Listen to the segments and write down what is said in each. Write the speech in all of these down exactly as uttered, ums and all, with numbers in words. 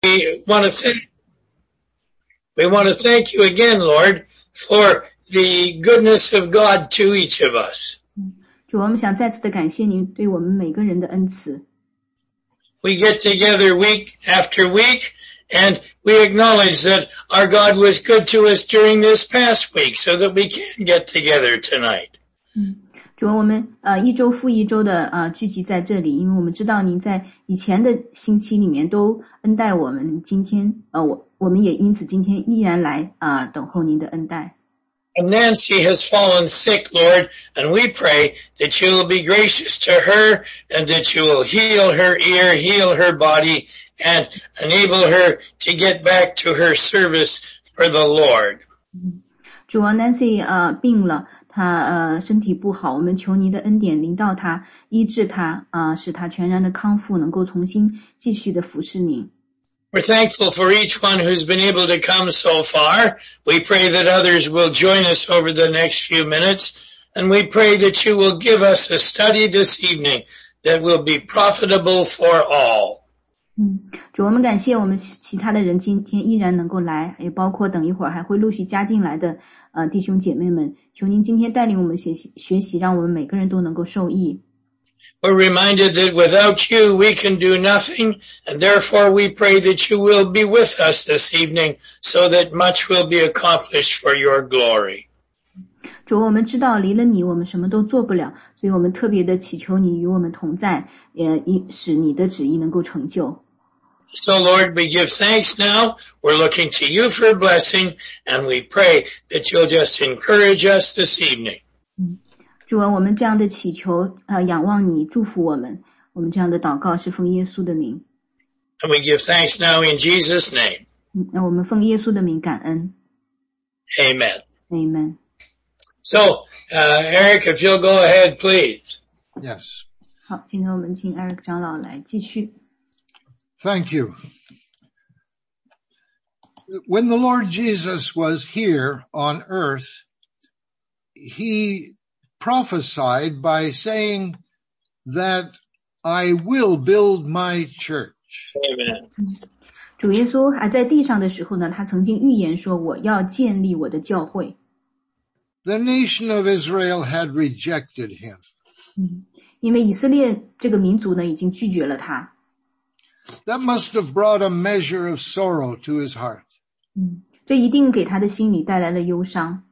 We want to thank, we want to thank you again, Lord, for the goodness of God to each of us. 主，我们想再次的感谢您对我们每个人的恩慈。 We get together week after week, and we acknowledge that our God was good to us during this past week, so that we can get together tonight. 嗯，主，我们呃一周复一周的呃聚集在这里，因为我们知道您在以前的星期里面都恩待我们，今天呃我我们也因此今天依然来啊、呃、等候您的恩待。 And Nancy has fallen sick, Lord, and we pray that you will be gracious to her and that you will heal her ear, heal her body, and enable her to get back to her service for the Lord. 主啊 ，Nancy 呃病了，她呃身体不好，我们求您的恩典临到她，医治她啊、呃，使她全然的康复，能够重新继续的服侍您。 We're thankful for each one who's been able to come so far. We pray that others will join us over the next few minutes, and we pray that you will give us a study this evening that will be profitable for all. 嗯，主，我们感谢我们其他的人今天依然能够来，也包括等一会儿还会陆续加进来的呃弟兄姐妹们，求您今天带领我们学习学习，让我们每个人都能够受益。 We're reminded that without you we can do nothing, and therefore we pray that you will be with us this evening so that much will be accomplished for your glory. 主，我们知道离了你我们什么都做不了，所以我们特别的祈求你与我们同在，也使你的旨意能够成就。 So Lord, we give thanks now. We're looking to you for blessing, and we pray that you'll just encourage us this evening. 嗯，主啊，我们这样的祈求呃仰望你祝福我们，我们这样的祷告是奉耶稣的名。 And we give thanks now in Jesus' name. 嗯，那我们奉耶稣的名感恩。 Amen. Amen. So, uh, Eric, if you'll go ahead, please. Yes. 好，现在我们请 Eric 长老来继续。 Thank you. When the Lord Jesus was here on earth, he prophesied by saying that I will build my church. Amen. 主耶稣还在地上的时候呢，他曾经预言说我要建立我的教会。 The nation of Israel had rejected him. 嗯，因为以色列这个民族呢已经拒绝了他。 That must have brought a measure of sorrow to his heart. 嗯，这一定给他的心里带来了忧伤。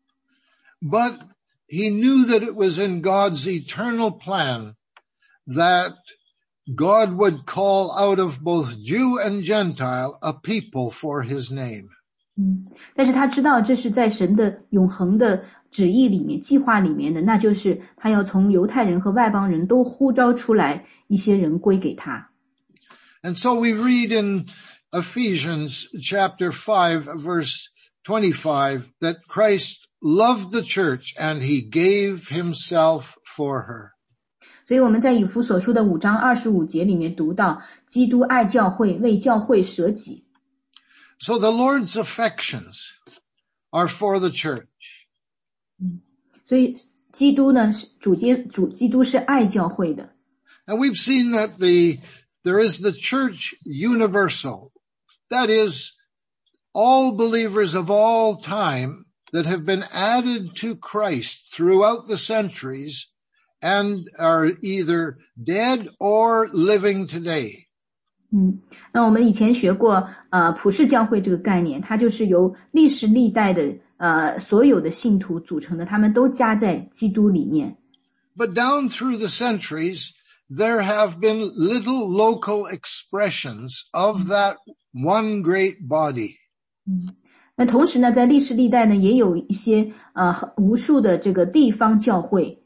But he knew that it was in God's eternal plan that God would call out of both Jew and Gentile a people for his name. 嗯，但是他知道这是在神的永恒的旨意里面、计划里面的，那就是他要从犹太人和外邦人都呼召出来一些人归给他。 And so we read in Ephesians chapter five verse twenty-five that Christ loved the church and he gave himself for her. 所以我们在以弗所书的五章二十五节里面读到，基督爱教会，为教会舍己。 So the Lord's affections are for the church. 嗯，所以基督呢，主基主基督是爱教会的。 And we've seen that the there is the church universal. That is, all believers of all time that have been added to Christ throughout the centuries and are either dead or living today. 嗯，那我们以前学过呃普世教会这个概念，它就是由历史历代的呃所有的信徒组成的，他们都加在基督里面。 But down through the centuries, there have been little local expressions of that one great body. 嗯，那同时呢，在历史历代呢，也有一些呃无数的这个地方教会。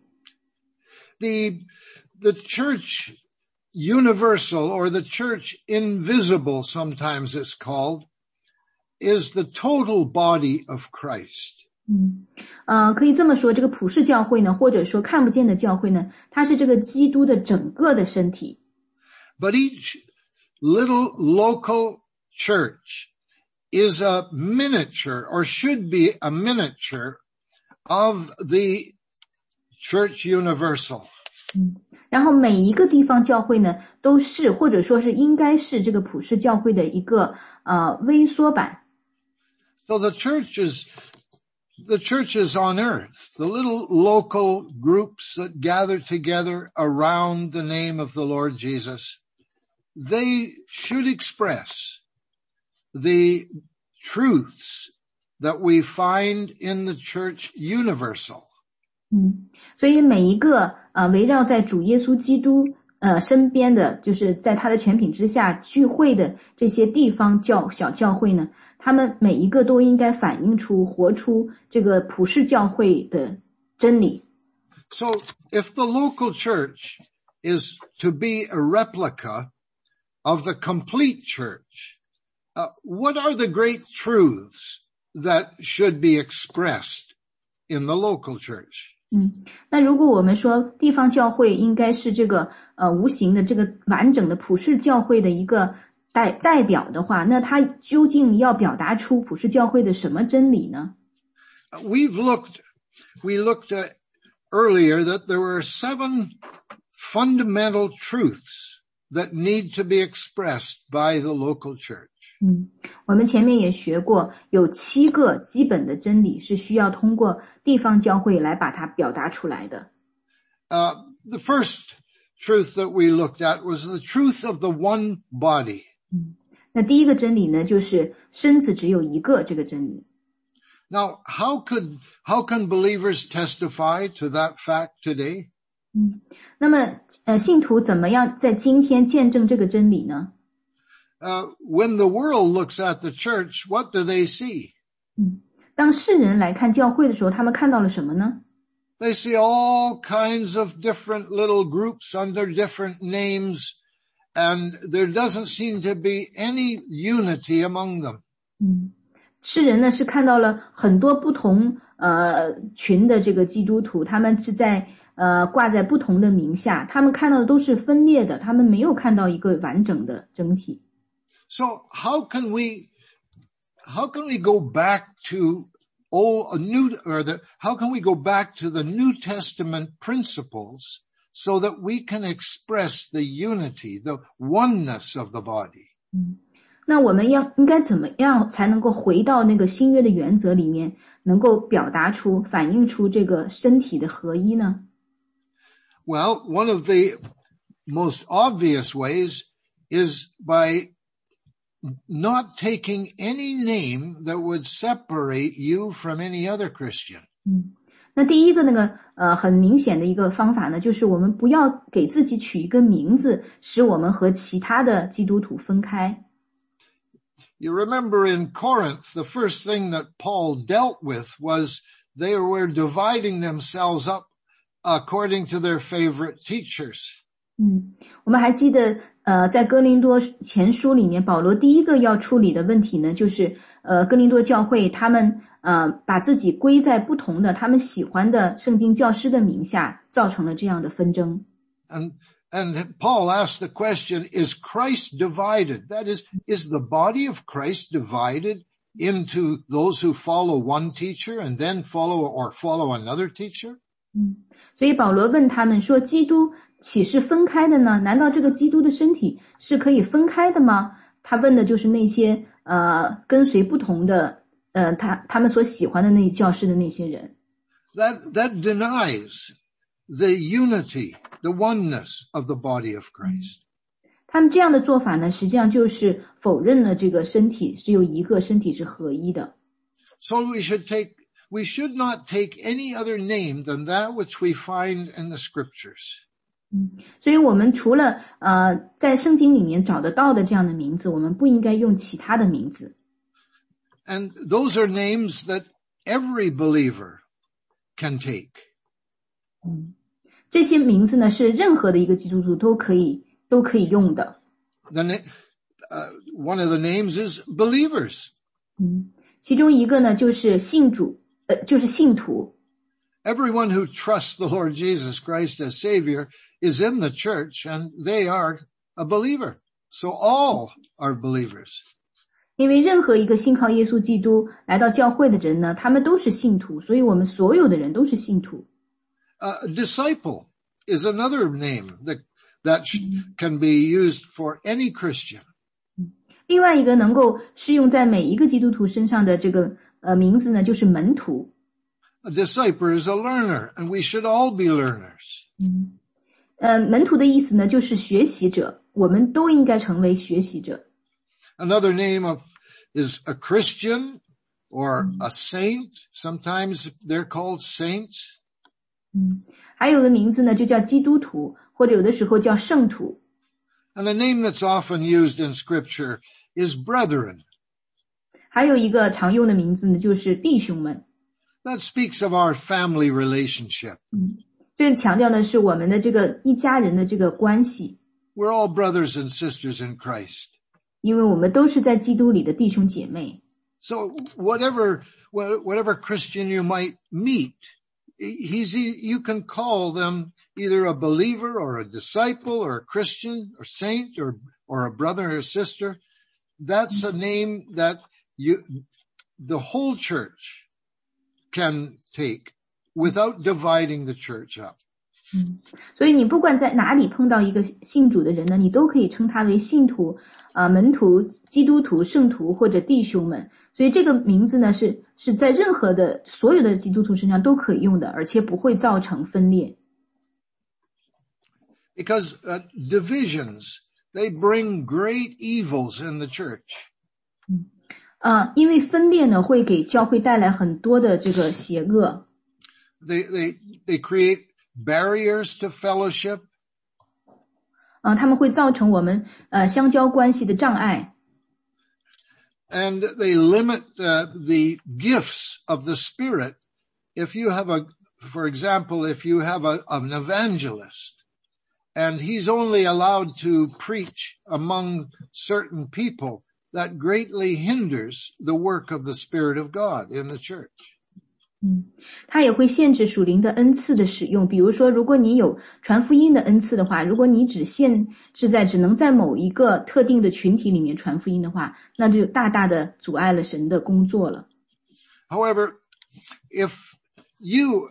The the church universal, or the church invisible, sometimes it's called, is the total body of Christ. 嗯，呃，可以这么说，这个普世教会呢，或者说看不见的教会呢，它是这个基督的整个的身体。 But each little local church is a miniature, or should be a miniature, of the church universal. 嗯， 然后每一个地方教会呢，都是或者说是应该是这个普世教会的一个呃微缩版。 So the church is the churches on earth, the little local groups that gather together around the name of the Lord Jesus, they should express the truths that we find in the church universal. 嗯，所以每一个呃围绕在主耶稣基督呃身边的，就是在他的权柄之下聚会的这些地方教小教会呢，他们每一个都应该反映出活出这个普世教会的真理。 So if the local church is to be a replica of the complete church, uh, what are the great truths that should be expressed in the local church? 嗯，那如果我们说地方教会应该是这个呃无形的这个完整的普世教会的一个代代表的话，那它究竟要表达出普世教会的什么真理呢？ We've looked, we looked at earlier that there were seven fundamental truths that need to be expressed by the local church. 嗯，我们前面也学过，有七个基本的真理是需要通过地方教会来把它表达出来的。 Uh, the first truth that we looked at was the truth of the one body. 嗯，那第一个真理呢，就是身子只有一个这个真理。 Now, how could, how can believers testify to that fact today? 嗯，那么呃，信徒怎么样在今天见证这个真理呢？ Uh, when the world looks at the church, what do they see? 嗯，当世人来看教会的时候，他们看到了什么呢？ They see all kinds of different little groups under different names, and there doesn't seem to be any unity among them. 嗯，世人呢是看到了很多不同呃群的这个基督徒，他们是在呃挂在不同的名下，他们看到的都是分裂的，他们没有看到一个完整的整体。 So how can we, how can we go back to old, a new, or the, how can we go back to the New Testament principles so that we can express the unity, the oneness of the body? 嗯，那我们要应该怎么样才能够回到那个新约的原则里面，能够表达出、反映出这个身体的合一呢？ Well, one of the most obvious ways is by not taking any name that would separate you from any other Christian. 嗯，那第一个那个呃很明显的一个方法呢，就是我们不要给自己取一个名字，使我们和其他的基督徒分开。 You remember in Corinth, the first thing that Paul dealt with was they were dividing themselves up according to their favorite teachers. 嗯，我们还记得，呃，在哥林多前书里面，保罗第一个要处理的问题呢，就是呃，哥林多教会他们呃把自己归在不同的他们喜欢的圣经教师的名下，造成了这样的纷争。 And and Paul asked the question: Is Christ divided? That is, is the body of Christ divided into those who follow one teacher and then follow or follow another teacher? 嗯，所以保罗问他们说，基督岂是分开的呢？难道这个基督的身体是可以分开的吗？他问的就是那些呃跟随不同的呃他他们所喜欢的那教师的那些人。 That that denies the unity, the oneness of the body of Christ. 他们这样的做法呢，实际上就是否认了这个身体只有一个，身体是合一的。 So we should take we should not take any other name than that which we find in the scriptures. 嗯，所以我们除了呃在圣经里面找得到的这样的名字，我们不应该用其他的名字。 And those are names that every believer can take. 嗯，这些名字呢是任何的一个基督徒都可以都可以用的。 The na- uh, one of the names is believers. 嗯，其中一个呢就是信主，呃，就是信徒。 Everyone who trusts the Lord Jesus Christ as Savior is in the church, and they are a believer. So all are believers. 因为任何一个信靠耶稣基督来到教会的人呢，他们都是信徒，所以我们所有的人都是信徒。 A disciple is another name that, that can be used for any Christian. 另外一个能够适用在每一个基督徒身上的这个呃名字呢，就是门徒。 A disciple is a learner, and we should all be learners. 嗯，呃，门徒的意思呢，就是学习者，我们都应该成为学习者。 Another name of is a Christian or a saint. Sometimes they're called saints. 嗯，还有个名字呢，就叫基督徒，或者有的时候叫圣徒。 And a name that's often used in Scripture is brethren. 还有一个常用的名字呢，就是弟兄们。 That speaks of our family relationship. 嗯，这强调的是我们的这个一家人的这个关系。 We're all brothers and sisters in Christ. 因为我们都是在基督里的弟兄姐妹。 So whatever whatever Christian you might meet, he's you can call them either a believer or a disciple or a Christian or saint or or a brother or a sister. That's a name that you the whole church can take without dividing the church up. 嗯，所以你不管在哪里碰到一个信主的人呢，你都可以称他为信徒、啊、呃、门徒、基督徒、圣徒或者弟兄们。所以这个名字呢是是在任何的所有的基督徒身上都可以用的，而且不会造成分裂。 Because uh, divisions, they bring great evils in the church. 嗯，啊，因为分裂呢会给教会带来很多的这个邪恶。 They they they create barriers to fellowship. 啊，他们会造成我们呃相交关系的障碍。 And they limit uh, the gifts of the Spirit. If you have a, for example, if you have a, an evangelist and he's only allowed to preach among certain people, that greatly hinders the work of the Spirit of God in the church. 嗯，他也会限制属灵的恩赐的使用。比如说，如果你有传福音的恩赐的话，如果你只限制在只能在某一个特定的群体里面传福音的话，那就大大的阻碍了神的工作了。 However, if you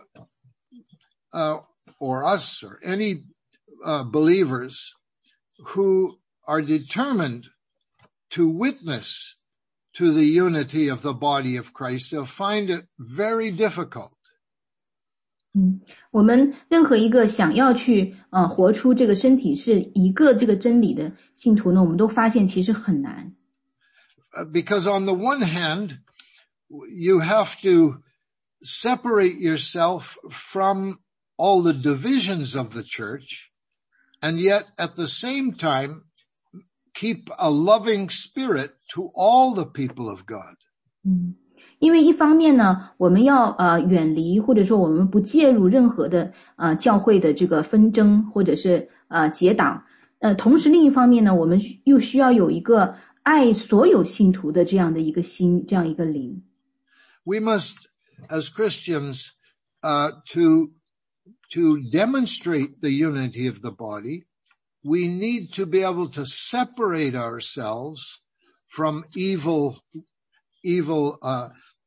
uh, or us or any uh, believers who are determined to witness to the unity of the body of Christ, they'll find it very difficult. 嗯，我们任何一个想要去呃活出这个身体是一个这个真理的信徒呢，我们都发现其实很难。 Because on the one hand, you have to separate yourself from all the divisions of the church, and yet at the same time keep a loving spirit to all the people of God. 嗯，因为一方面呢，我们要呃远离或者说我们不介入任何的呃教会的这个纷争或者是呃结党，呃同时另一方面呢，我们又需要有一个爱所有信徒的这样的一个心，这样一个灵。 We must, as Christians, uh, to to demonstrate the unity of the body, we need to be able to separate ourselves from evil, evil uh,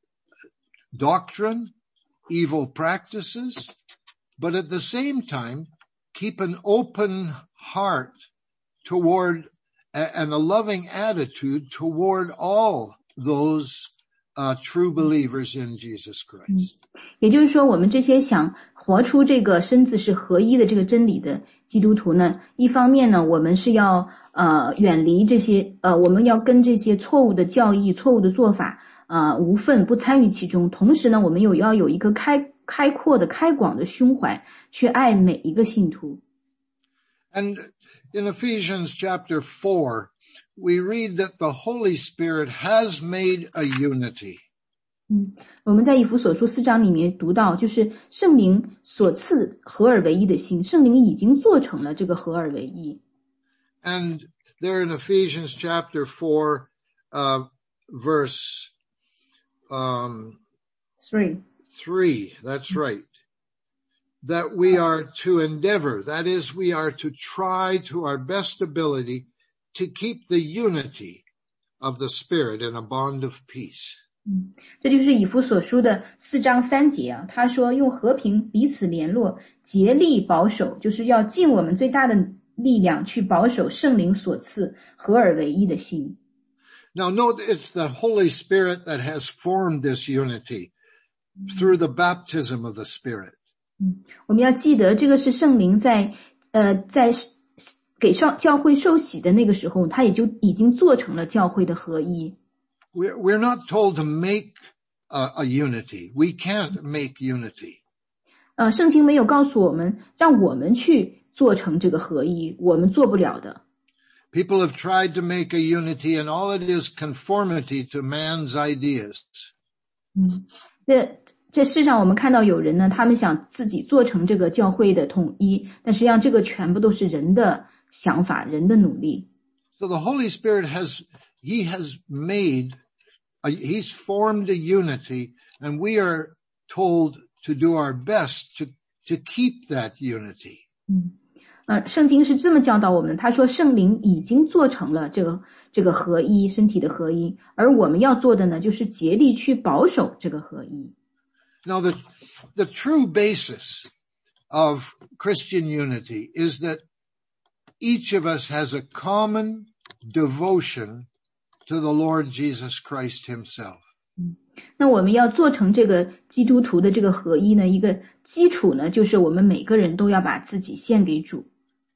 doctrine, evil practices, but at the same time, keep an open heart toward and a loving attitude toward all those uh, true believers in Jesus Christ. 也就是说，我们这些想活出这个身子是合一的这个真理的基督徒呢，一方面呢，我们是要呃远离这些呃，我们要跟这些错误的教义、错误的做法呃无份，不参与其中。同时呢，我们有要有一个开开阔的、开广的胸怀，去爱每一个信徒。 And in Ephesians chapter four, we read that the Holy Spirit has made a unity. 嗯，我们在以弗所书四章里面读到，就是圣灵所赐合而为一的心，圣灵已经做成了这个合而为一。 And there in Ephesians chapter four, uh, verse um, three. Three, that's right. That we are to endeavor, that is, we are to try to our best ability to keep the unity of the Spirit in a bond of peace. 嗯，这就是以弗所书的四章三节啊。他说用和平彼此联络，竭力保守，就是要尽我们最大的力量去保守圣灵所赐合而为一的心。 Now note it's the Holy Spirit that has formed this unity through the baptism of the Spirit. 嗯，我们要记得这个是圣灵在呃在给上教会受洗的那个时候，他也就已经做成了教会的合一。 We're, we're not told to make a, a unity. We can't make unity. 呃，圣经没有告诉我们让我们去做成这个合一，我们做不了的。 People have tried to make a unity, and all it is conformity to man's ideas. 嗯，这这世上我们看到有人呢，他们想自己做成这个教会的统一，但实际上这个全部都是人的想法，人的努力。 So the Holy Spirit has, He has made, a, He's formed a unity, and we are told to do our best to, to keep that unity. 嗯。呃，圣经是这么教导我们，他说圣灵已经做成了这个这个合一，身体的合一，而我们要做的呢，就是竭力去保守这个合一。 Now the, the true basis of Christian unity is that each of us has a common devotion to the Lord Jesus Christ himself. 嗯，那我们要做成这个基督徒的这个合一呢，一个基础呢，就是我们每个人都要把自己献给主。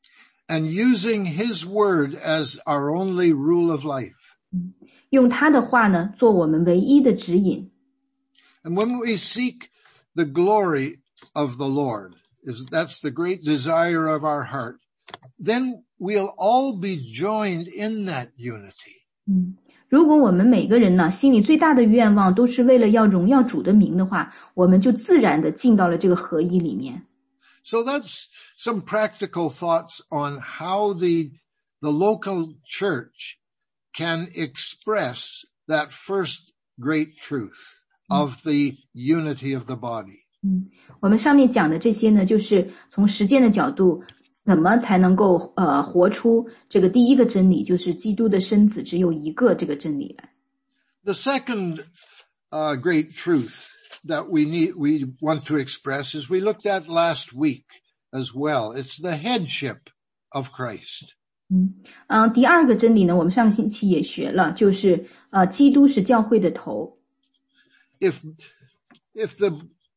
And using his word as our only rule of life. 用他的话呢，做我们唯一的指引。 And when we seek the glory of the Lord, is that's the great desire of our heart, then we'll all be joined in that unity. 嗯，如果我们每个人呢，心里最大的愿望都是为了要荣耀主的名的话，我们就自然的进到了这个合一里面。 So that's some practical thoughts on how the, the local church can express that first great truth of the unity of the body. 嗯，我们上面讲的这些呢，就是从实践的角度，怎么才能够呃活出这个第一个真理，就是基督的身子只有一个这个真理来。 The second uh, great truth that we need, we want to express is we looked at last week as well. It's the headship of Christ. 嗯，呃，第二个真理呢，我们上个星期也学了，就是呃，基督是教会的头。 If, if the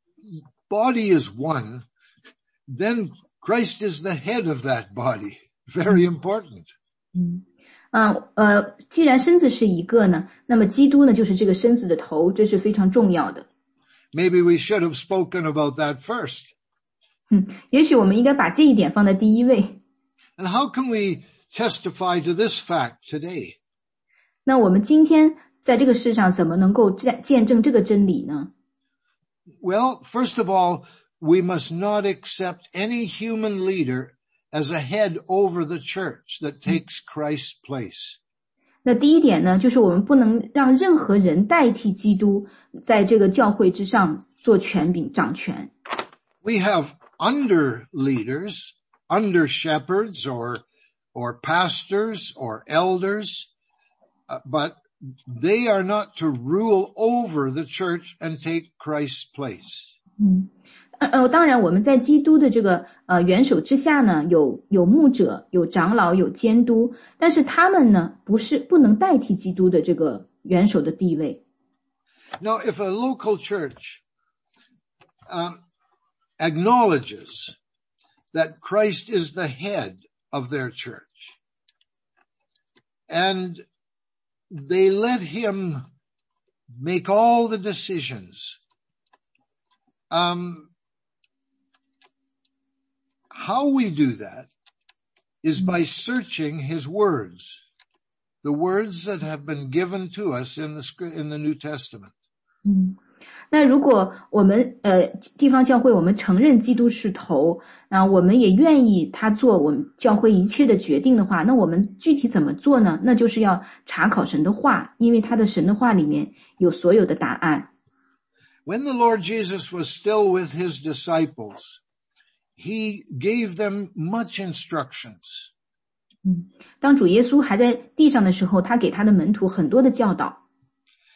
body is one, then Christ is the head of that body. Very important. 嗯，啊，呃，既然身子是一个呢，那么基督呢就是这个身子的头，这是非常重要的。 Maybe we should have spoken about that first. 嗯，也许我们应该把这一点放在第一位。 And how can we testify to this fact today? 那我们今天在这个世上怎么能够见见证这个真理呢？ Well, first of all, we must not accept any human leader as a head over the church that takes Christ's place. 那第一点呢，就是我们不能让任何人代替基督在这个教会之上做权柄掌权。 We have under leaders, under shepherds or, or pastors or elders, uh, but they are not to rule over the church and take Christ's place. 嗯，呃，当然我们在基督的这个呃元首之下呢，有有牧者、有长老、有监督，但是他们呢不是不能代替基督的这个元首的地位。 Now, if a local church um, acknowledges that Christ is the head of their church, and they let him make all the decisions, um, how we do that is by searching his words, the words that have been given to us in the, in the New Testament. 嗯，那如果我们呃地方教会我们承认基督是头，然后我们也愿意他做我们教会一切的决定的话，那我们具体怎么做呢？那就是要查考神的话，因为他的神的话里面有所有的答案。 When the Lord Jesus was still with his disciples, he gave them much instructions. 嗯，当主耶稣还在地上的时候，他给他的门徒很多的教导。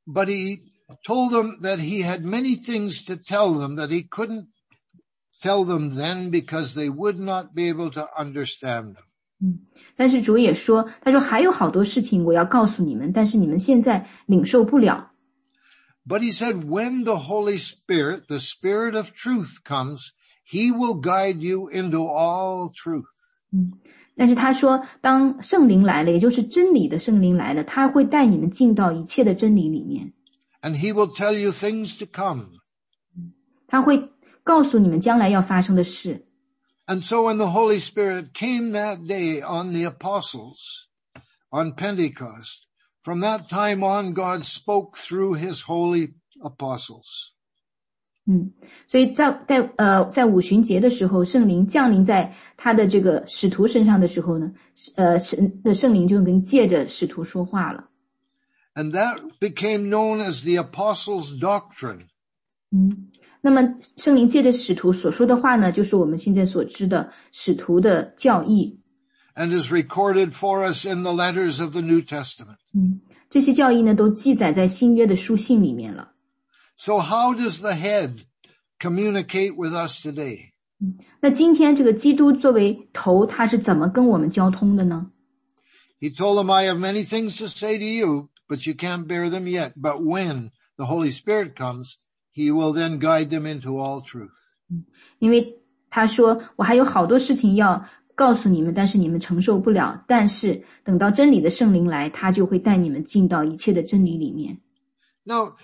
but he told them that he had many things to tell them that he couldn't tell them then because they would not be able to understand them. 嗯，但是主也说，他说还有好多事情我要告诉你们，但是你们现在领受不了。 But he said, when the Holy Spirit, the Spirit of truth comes, he will guide you into all truth. 嗯，但是他说，当圣灵来了，也就是真理的圣灵来了，他会带你们进到一切的真理里面。 And he will tell you things to come. 他会告诉你们将来要发生的事。 And so when the Holy Spirit came that day on the apostles, on Pentecost, from that time on, God spoke through his holy apostles. 嗯，所以在在呃在五旬节的时候，圣灵降临在他的这个使徒身上的时候呢，呃神的圣灵就跟借着使徒说话了。 And that became known as the apostles' doctrine. 嗯，那么圣灵借着使徒所说的话呢，就是我们现在所知的使徒的教义。 And is recorded for us in the letters of the New Testament. 嗯，这些教义呢都记载在新约的书信里面了。 So how does the head communicate with us today? 嗯，那今天这个基督作为头，他是怎么跟我们交通的呢？ He told them, I have many things to say to you, but you can't bear them yet. But when the Holy Spirit comes, he will then guide them into all truth. 因为他说，我还有好多事情要告诉你们，但是你们承受不了。但是等到真理的圣灵来，他就会带你们进到一切的真理里面。 Now,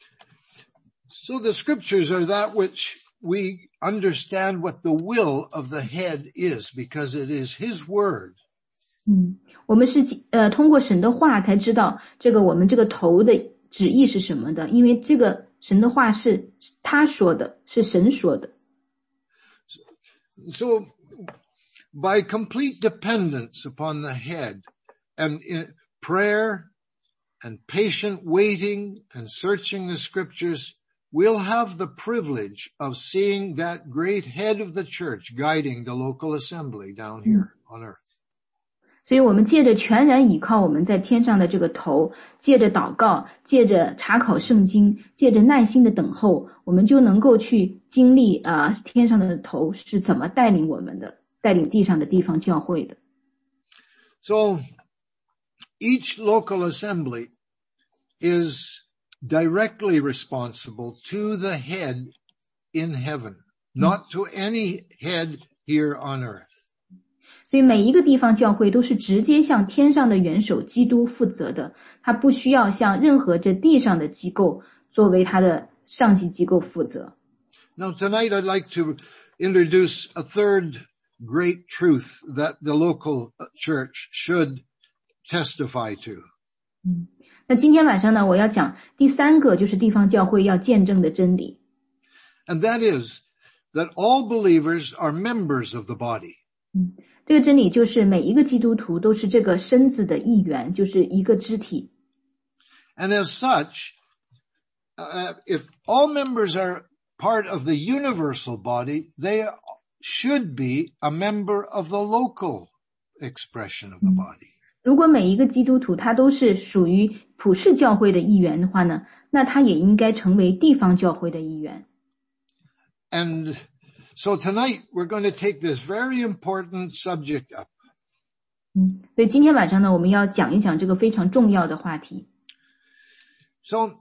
so the scriptures are that which we understand what the will of the head is, because it is his word. 嗯，我们是呃通过神的话才知道这个我们这个头的旨意是什么的，因为这个神的话是他说的，是神说的。 So, by complete dependence upon the head and in prayer and patient waiting and searching the scriptures, we'll have the privilege of seeing that great head of the church guiding the local assembly down here on earth. 所以我们借着全然倚靠我们在天上的这个头，借着祷告，借着查考圣经，借着耐心的等候，我们就能够去经历啊、呃、天上的头是怎么带领我们的，带领地上的地方教会的。 So, each local assembly is directly responsible to the head in heaven, not to any head here on earth. 所以每一个地方教会都是直接向天上的元首基督负责的，他不需要向任何这地上的机构作为他的上级机构负责。 Now tonight I'd like to introduce a third great truth that the local church should testify to. 嗯，那今天晚上呢，我要讲第三个就是地方教会要见证的真理。 And that is that all believers are members of the body. 嗯，这个真理就是每一个基督徒都是这个身子的一员，就是一个肢体。 And as such, uh, if all members are part of the universal body, they should be a member of the local expression of the body. 如果每一个基督徒他都是属于普世教会的一员的话呢，那他也应该成为地方教会的一员。 And so tonight we're going to take this very important subject up. 嗯，所以今天晚上呢，我们要讲一讲这个非常重要的话题。 So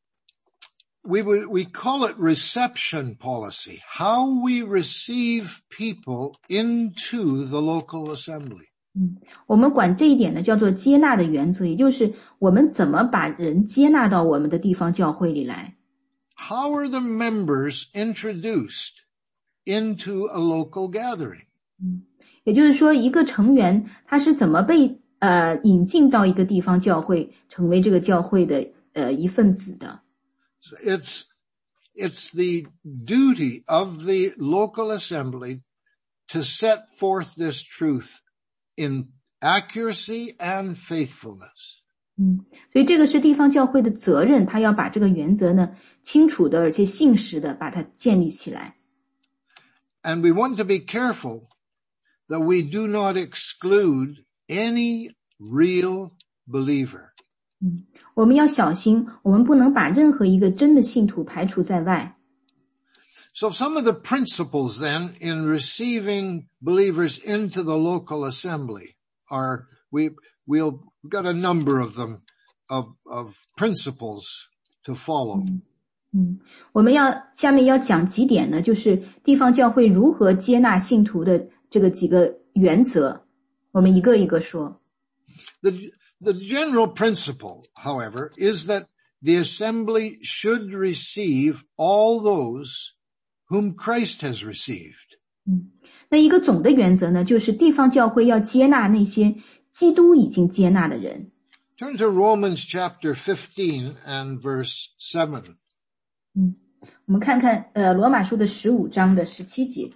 we we call it reception policy, how we receive people into the local assembly. 嗯，我们管这一点呢叫做接纳的原则，也就是我们怎么把人接纳到我们的地方教会里来。 How are the members introduced into a local gathering? 嗯，也就是说，一个成员他是怎么被呃引进到一个地方教会，成为这个教会的呃一份子的。 So it's it's the duty of the local assembly to set forth this truth in accuracy and faithfulness. 嗯，所以这个是地方教会的责任，他要把这个原则呢清楚的而且信实的把它建立起来。 And we want to be careful that we do not exclude any real believer. 嗯，我们要小心，我们不能把任何一个真的信徒排除在外。 So some of the principles then in receiving believers into the local assembly are, we, we'll, we've got a number of them, of, of principles to follow. 嗯, 嗯，我们要下面要讲几点呢，就是地方教会如何接纳信徒的这个几个原则，我们一个一个说。 The, the general principle, however, is that the assembly should receive all those whom Christ has received. 嗯，那一个总的原则呢，就是地方教会要接纳那些基督已经接纳的人。 Turn to Romans chapter fifteen and verse seven. 嗯，我们看看呃罗马书的十五章的十七节。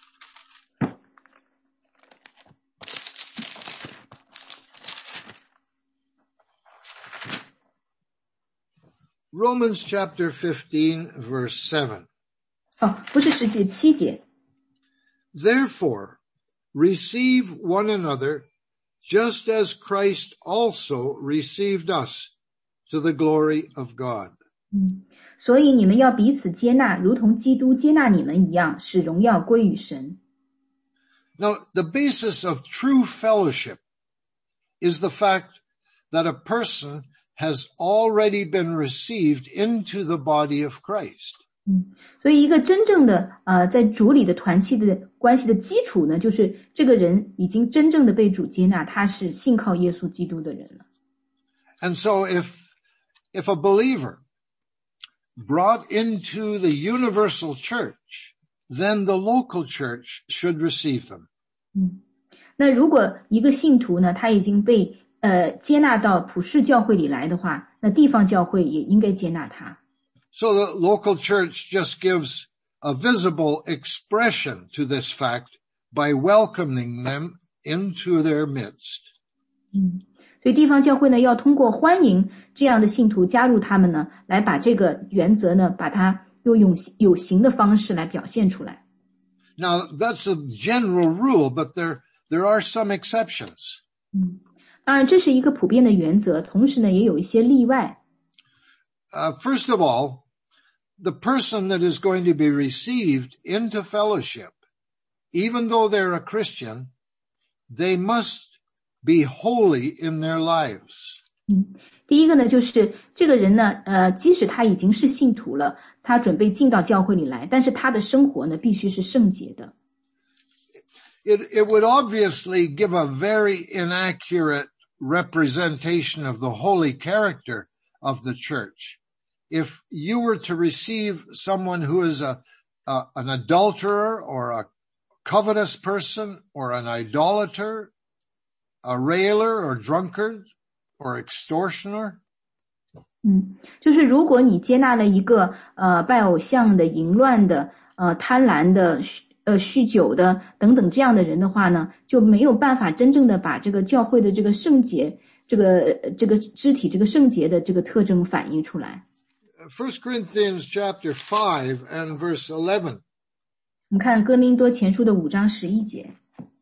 Romans chapter fifteen verse seven. 哦，不是十节，七节。 Therefore, receive one another, just as Christ also received us, to the glory of God. 嗯，所以你们要彼此接纳，如同基督接纳你们一样，使荣耀归于神。 Now, the basis of true fellowship is the fact that a person has already been received into the body of Christ. 嗯，所以一个真正的呃在主里的团契的关系的基础呢，就是这个人已经真正的被主接纳，他是信靠耶稣基督的人了。 And so if, if a believer brought into the universal church, then the local church should receive them. 嗯，那如果一个信徒呢，他已经被呃接纳到普世教会里来的话，那地方教会也应该接纳他。 So the local church just gives a visible expression to this fact by welcoming them into their midst. 嗯，所以地方教会呢，要通过欢迎这样的信徒加入他们呢，来把这个原则呢，把它用有有形的方式来表现出来。 Now, that's a general rule, but there, there are some exceptions. 嗯，当然这是一个普遍的原则，同时呢，也有一些例外。 Uh, first of all, the person that is going to be received into fellowship, even though they're a Christian, they must be holy in their lives. 嗯，第一个呢，就是这个人呢，呃，即使他已经是信徒了，他准备进到教会里来，但是他的生活呢，必须是圣洁的。 It, it would obviously give a very inaccurate representation of the holy character of the church if you were to receive someone who is a, a an adulterer or a covetous person or an idolater, a railer or drunkard or extortioner. 嗯，就是如果你接纳了一个呃拜偶像的、淫乱的、呃贪婪的、呃酗酒的等等这样的人的话呢，就没有办法真正的把这个教会的这个圣洁、这个这个肢体这个圣洁的这个特征反映出来。 First Corinthians chapter five and verse eleven. 我们看哥林多前书的五章十一节。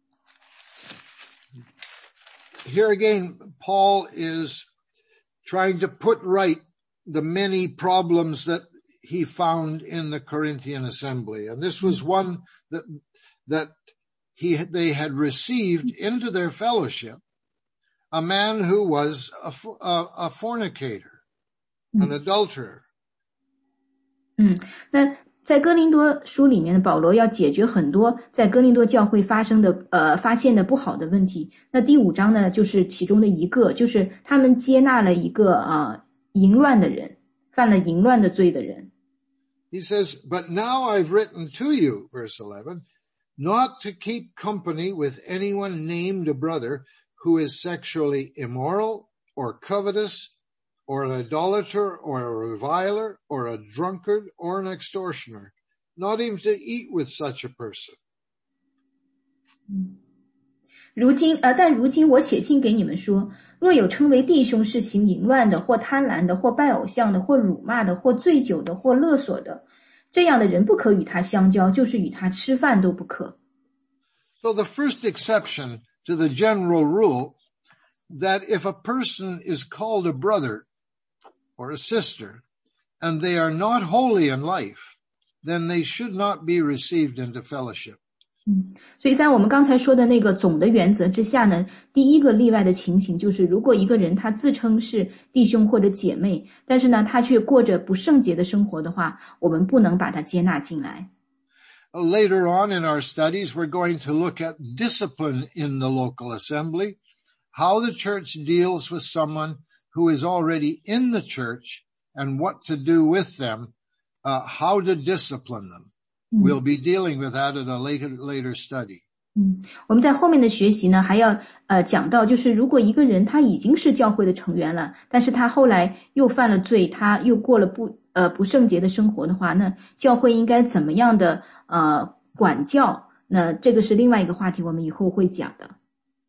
Here again, Paul is trying to put right the many problems that he found in the Corinthian assembly. And this was one that, that he, they had received into their fellowship, a man who was a, a, a fornicator, an adulterer. 嗯，那在哥林多书里面，保罗要解决很多在哥林多教会发生的呃发现的不好的问题。那第五章呢，就是其中的一个，就是他们接纳了一个呃淫乱的人，犯了淫乱的罪的人。 He says, "But now I've written to you," verse eleven, "not to keep company with anyone named a brother who is sexually immoral or covetous, or an idolater, or a reviler, or a drunkard, or an extortioner, not even to eat with such a person." 如今呃，但如今我写信给你们说，若有称为弟兄是行淫乱的，或贪婪的，或拜偶像的，或辱骂的，或醉酒的，或勒索的，这样的人不可与他相交，就是与他吃饭都不可。 So the first exception to the general rule that if a person is called a brother or a sister, and they are not holy in life, then they should not be received into fellowship. 嗯，所以在我们刚才说的那个总的原则之下呢，第一个例外的情形就是，如果一个人他自称是弟兄或者姐妹，但是呢，他却过着不圣洁的生活的话，我们不能把他接纳进来。 Later on in our studies, we're going to look at discipline in the local assembly, how the church deals with someone who is already in the church, and what to do with them, uh, how to discipline them. We'll be dealing with that at a later, later study. 嗯，我们在后面的学习呢，还要呃讲到，就是如果一个人他已经是教会的成员了，但是他后来又犯了罪，他又过了不呃不圣洁的生活的话，那教会应该怎么样的呃管教？那这个是另外一个话题，我们以后会讲的。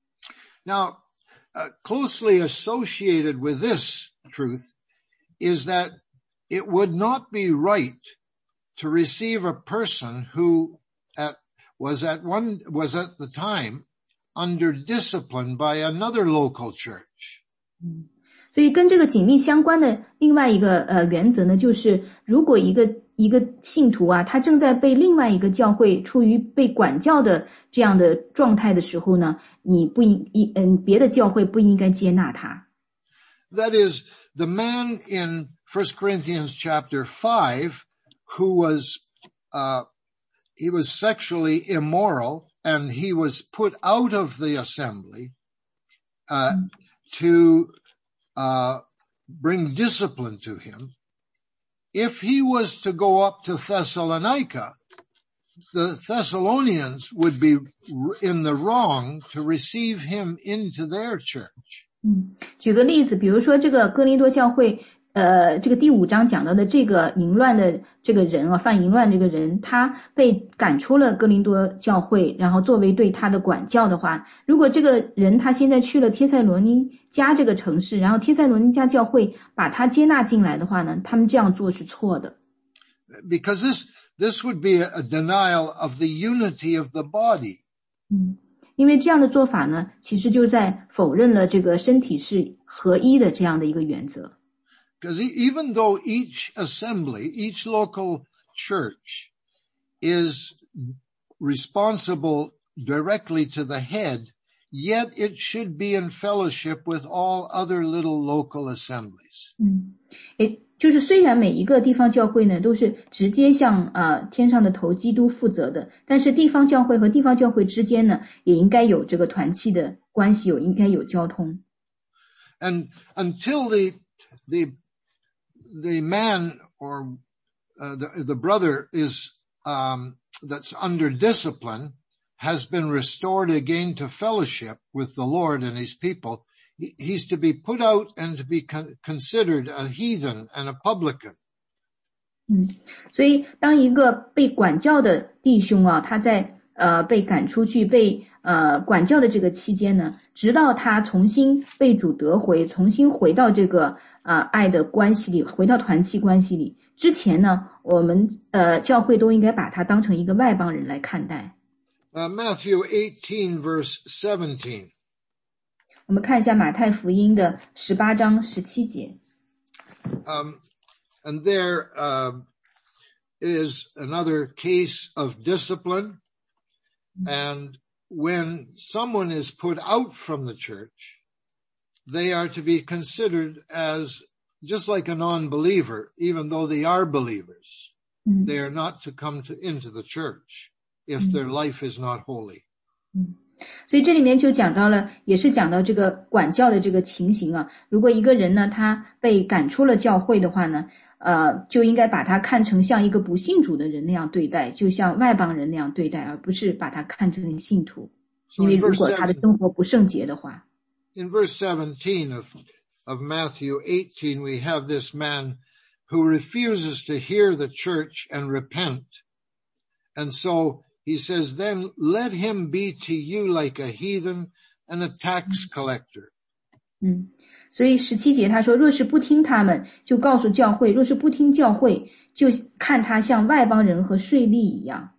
Now, uh, closely associated with this truth is that it would not be right to receive a person who at, was at one, was at the time under discipline by another local church. 所以跟这个紧密相关的另外一个呃原则呢，就是如果一个一个信徒啊，他正在被另外一个教会处于被管教的这样的状态的时候呢，你不应一嗯别的教会不应该接纳他。 That is, the man in First Corinthians chapter five who was, uh, he was sexually immoral and he was put out of the assembly, uh, to, uh, bring discipline to him. If he was to go up to Thessalonica, the Thessalonians would be in the wrong to receive him into their church. 嗯，举个例子，比如说这个哥林多教会呃，这个第五章讲到的这个淫乱的这个人啊，犯淫乱这个人，他被赶出了哥林多教会，然后作为对他的管教的话，如果这个人他现在去了帖撒罗尼迦这个城市，然后帖撒罗尼迦教会把他接纳进来的话呢，他们这样做是错的。 Because this, this would be a denial of the unity of the body. 嗯，因为这样的做法呢，其实就在否认了这个身体是合一的这样的一个原则。 Because even though each assembly, each local church is responsible directly to the head, yet it should be in fellowship with all other little local assemblies. 嗯，也就是虽然每一个地方教会呢都是直接向呃天上的头基督负责的，但是地方教会和地方教会之间呢，也应该有这个团契的关系，有应该有交通。 And until the the the man or uh, the, the brother is, um, that's under discipline has been restored again to fellowship with the Lord and his people, he, he's to be put out and to be con- considered a heathen and a publican. 嗯，所以当一个被管教的弟兄啊，他在呃被赶出去被呃管教的这个期间呢，直到他重新被主得回，重新回到这个呃爱的关系里，回到团契关系里之前呢，我们呃教会都应该把他当成一个外邦人来看待。 Uh, Matthew eighteen verse seventeen. 我们看一下马太福音的十八章十七节。 Um, and there uh, is another case of discipline. And when someone is put out from the church, they are to be considered as just like a non-believer, even though they are believers. Mm. They are not to come to, into the church if mm. their life is not holy. Mm. 所以这里面就讲到了，也是讲到这个管教的这个情形啊。如果一个人呢，他被赶出了教会的话呢，呃，就应该把他看成像一个不信主的人那样对待，就像外邦人那样对待，而不是把他看成信徒。因为如果他的生活不圣洁的话。 In verse seventeen of, of Matthew eighteen, we have this man who refuses to hear the church and repent. And so he says, then let him be to you like a heathen and a tax collector. 嗯，所以十七节他说，若是不听他们，就告诉教会；若是不听教会，就看他像外邦人和税吏一样。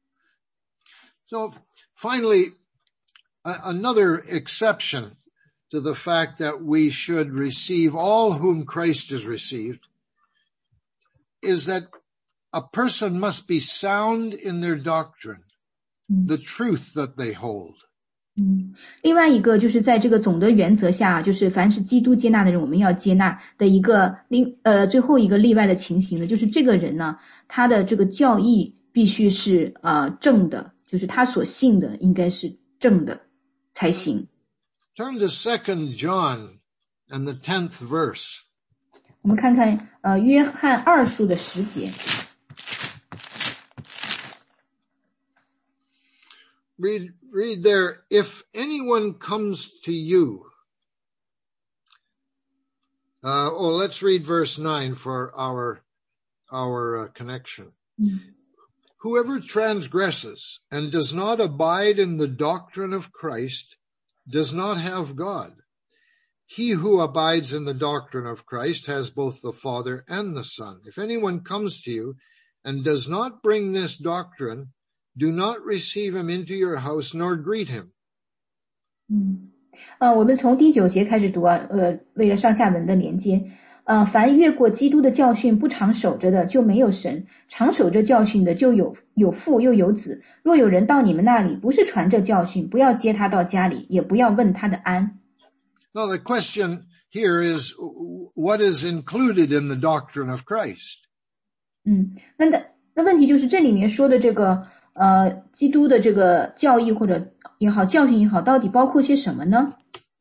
So finally, a- another exception to the fact that we should receive all whom Christ has received is that a person must be sound in their doctrine, the truth that they hold. 嗯，另外一个就是在这个总的原则下，就是凡是基督接纳的人，我们要接纳的一个另呃最后一个例外的情形呢，就是这个人呢，他的这个教义必须是呃正的，就是他所信的应该是正的才行。 Turn to Second John and the tenth verse. 我们看看呃约翰二书的十节。 Read, read there, if anyone comes to you. Uh, oh, let's read verse nine for our, our uh, connection. Mm-hmm. Whoever transgresses and does not abide in the doctrine of Christ does not have God. He who abides in the doctrine of Christ has both the Father and the Son. If anyone comes to you and does not bring this doctrine, do not receive him into your house nor greet him. 嗯，呃，我们从第九节开始读啊，呃，为了上下文的连接，呃，凡越过基督的教训不常守着的，就没有神；常守着教训的，就有有父又有子。若有人到你们那里，不是传着教训，不要接他到家里，也不要问他的安。 Now the question here is, what is included in the doctrine of Christ? 嗯，那的那问题就是这里面说的这个。呃，基督的这个教义或者也好，教训也好，到底包括些什么呢？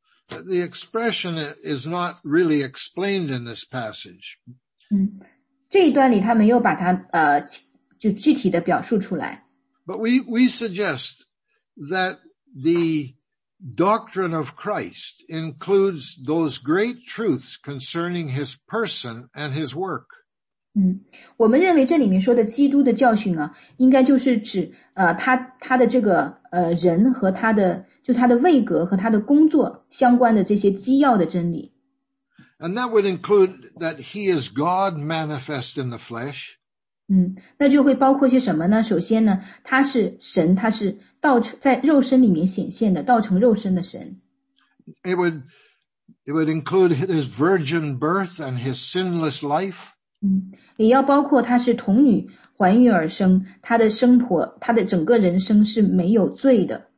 The expression is not really explained in this passage. 嗯，这一段里他没有把它呃就具体的表述出来。 But we we suggest that the doctrine of Christ includes those great truths concerning his person and his work. 嗯，我们认为这里面说的基督的教训啊，应该就是指呃他他的这个呃人和他的就他的位格和他的工作相关的这些基要的真理。 And that would include that he is God manifest in the flesh. 嗯，那就会包括些什么呢？首先呢，他是神，他是道成在肉身里面显现的，道成肉身的神。 It would it would include his virgin birth and his sinless life. 嗯，也要包括他是童女怀孕而生，他的生活，他的整个人生是没有罪的。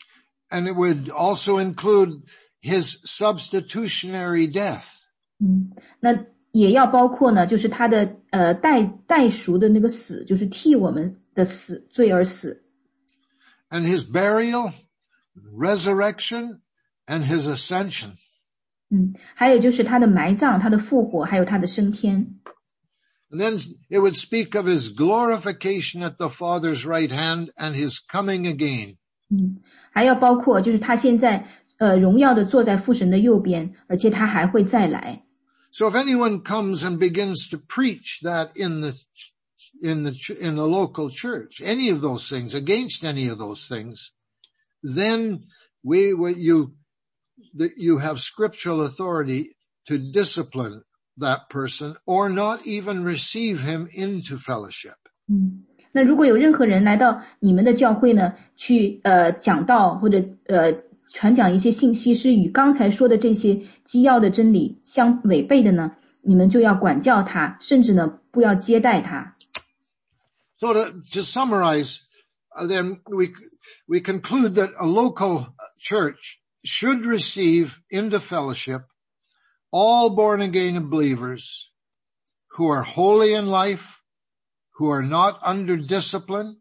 And it would also include his substitutionary death. 嗯，那也要包括呢，就是他的呃代代赎的那个死，就是替我们的死罪而死。 And his burial, resurrection, and his ascension. 嗯，还有就是他的埋葬、他的复活，还有他的升天。 And then it would speak of his glorification at the Father's right hand and his coming again. 嗯，还要包括就是他现在呃荣耀的坐在父神的右边，而且他还会再来。 So if anyone comes and begins to preach that in the in the in the local church, any of those things, against any of those things, then we you you have scriptural authority to discipline that person or not even receive him into fellowship. 嗯，那如果有任何人来到你们的教会呢，去呃讲道或者呃传讲一些信息是与刚才说的这些基要的真理相违背的呢，你们就要管教他，甚至呢不要接待他。 So to, to summarize, uh, then we we conclude that a local church should receive into fellowship all born-again believers who are holy in life, who are not under discipline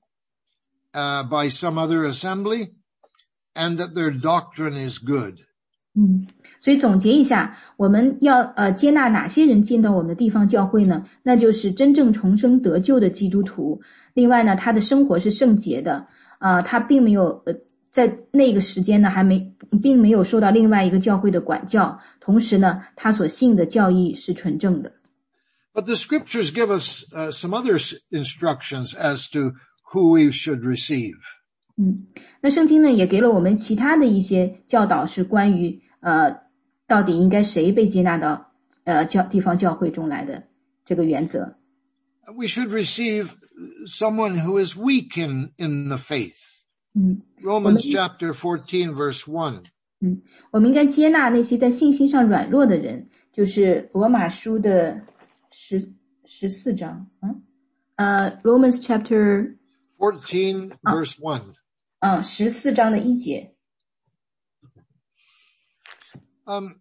uh, by some other assembly, and that their doctrine is good. 嗯，所以总结一下，我们要呃接纳哪些人进到我们的地方教会呢？那就是真正重生得救的基督徒。另外呢，他的生活是圣洁的，啊、呃，他并没有呃在那个时间呢还没并没有受到另外一个教会的管教，同时呢，他所信的教义是纯正的。 But the scriptures give us uh, some other instructions as to who we should receive. 嗯，那圣经呢也给了我们其他的一些教导，是关于呃到底应该谁被接纳到呃教地方教会中来的这个原则。 We should receive someone who is weak in in the faith. 嗯 Romans chapter fourteen verse one. 嗯，我们应该接纳那些在信心上软弱的人，就是罗马书的十十四章，嗯，呃 ，Romans chapter fourteen verse one. 嗯，十四章的一节。 Um,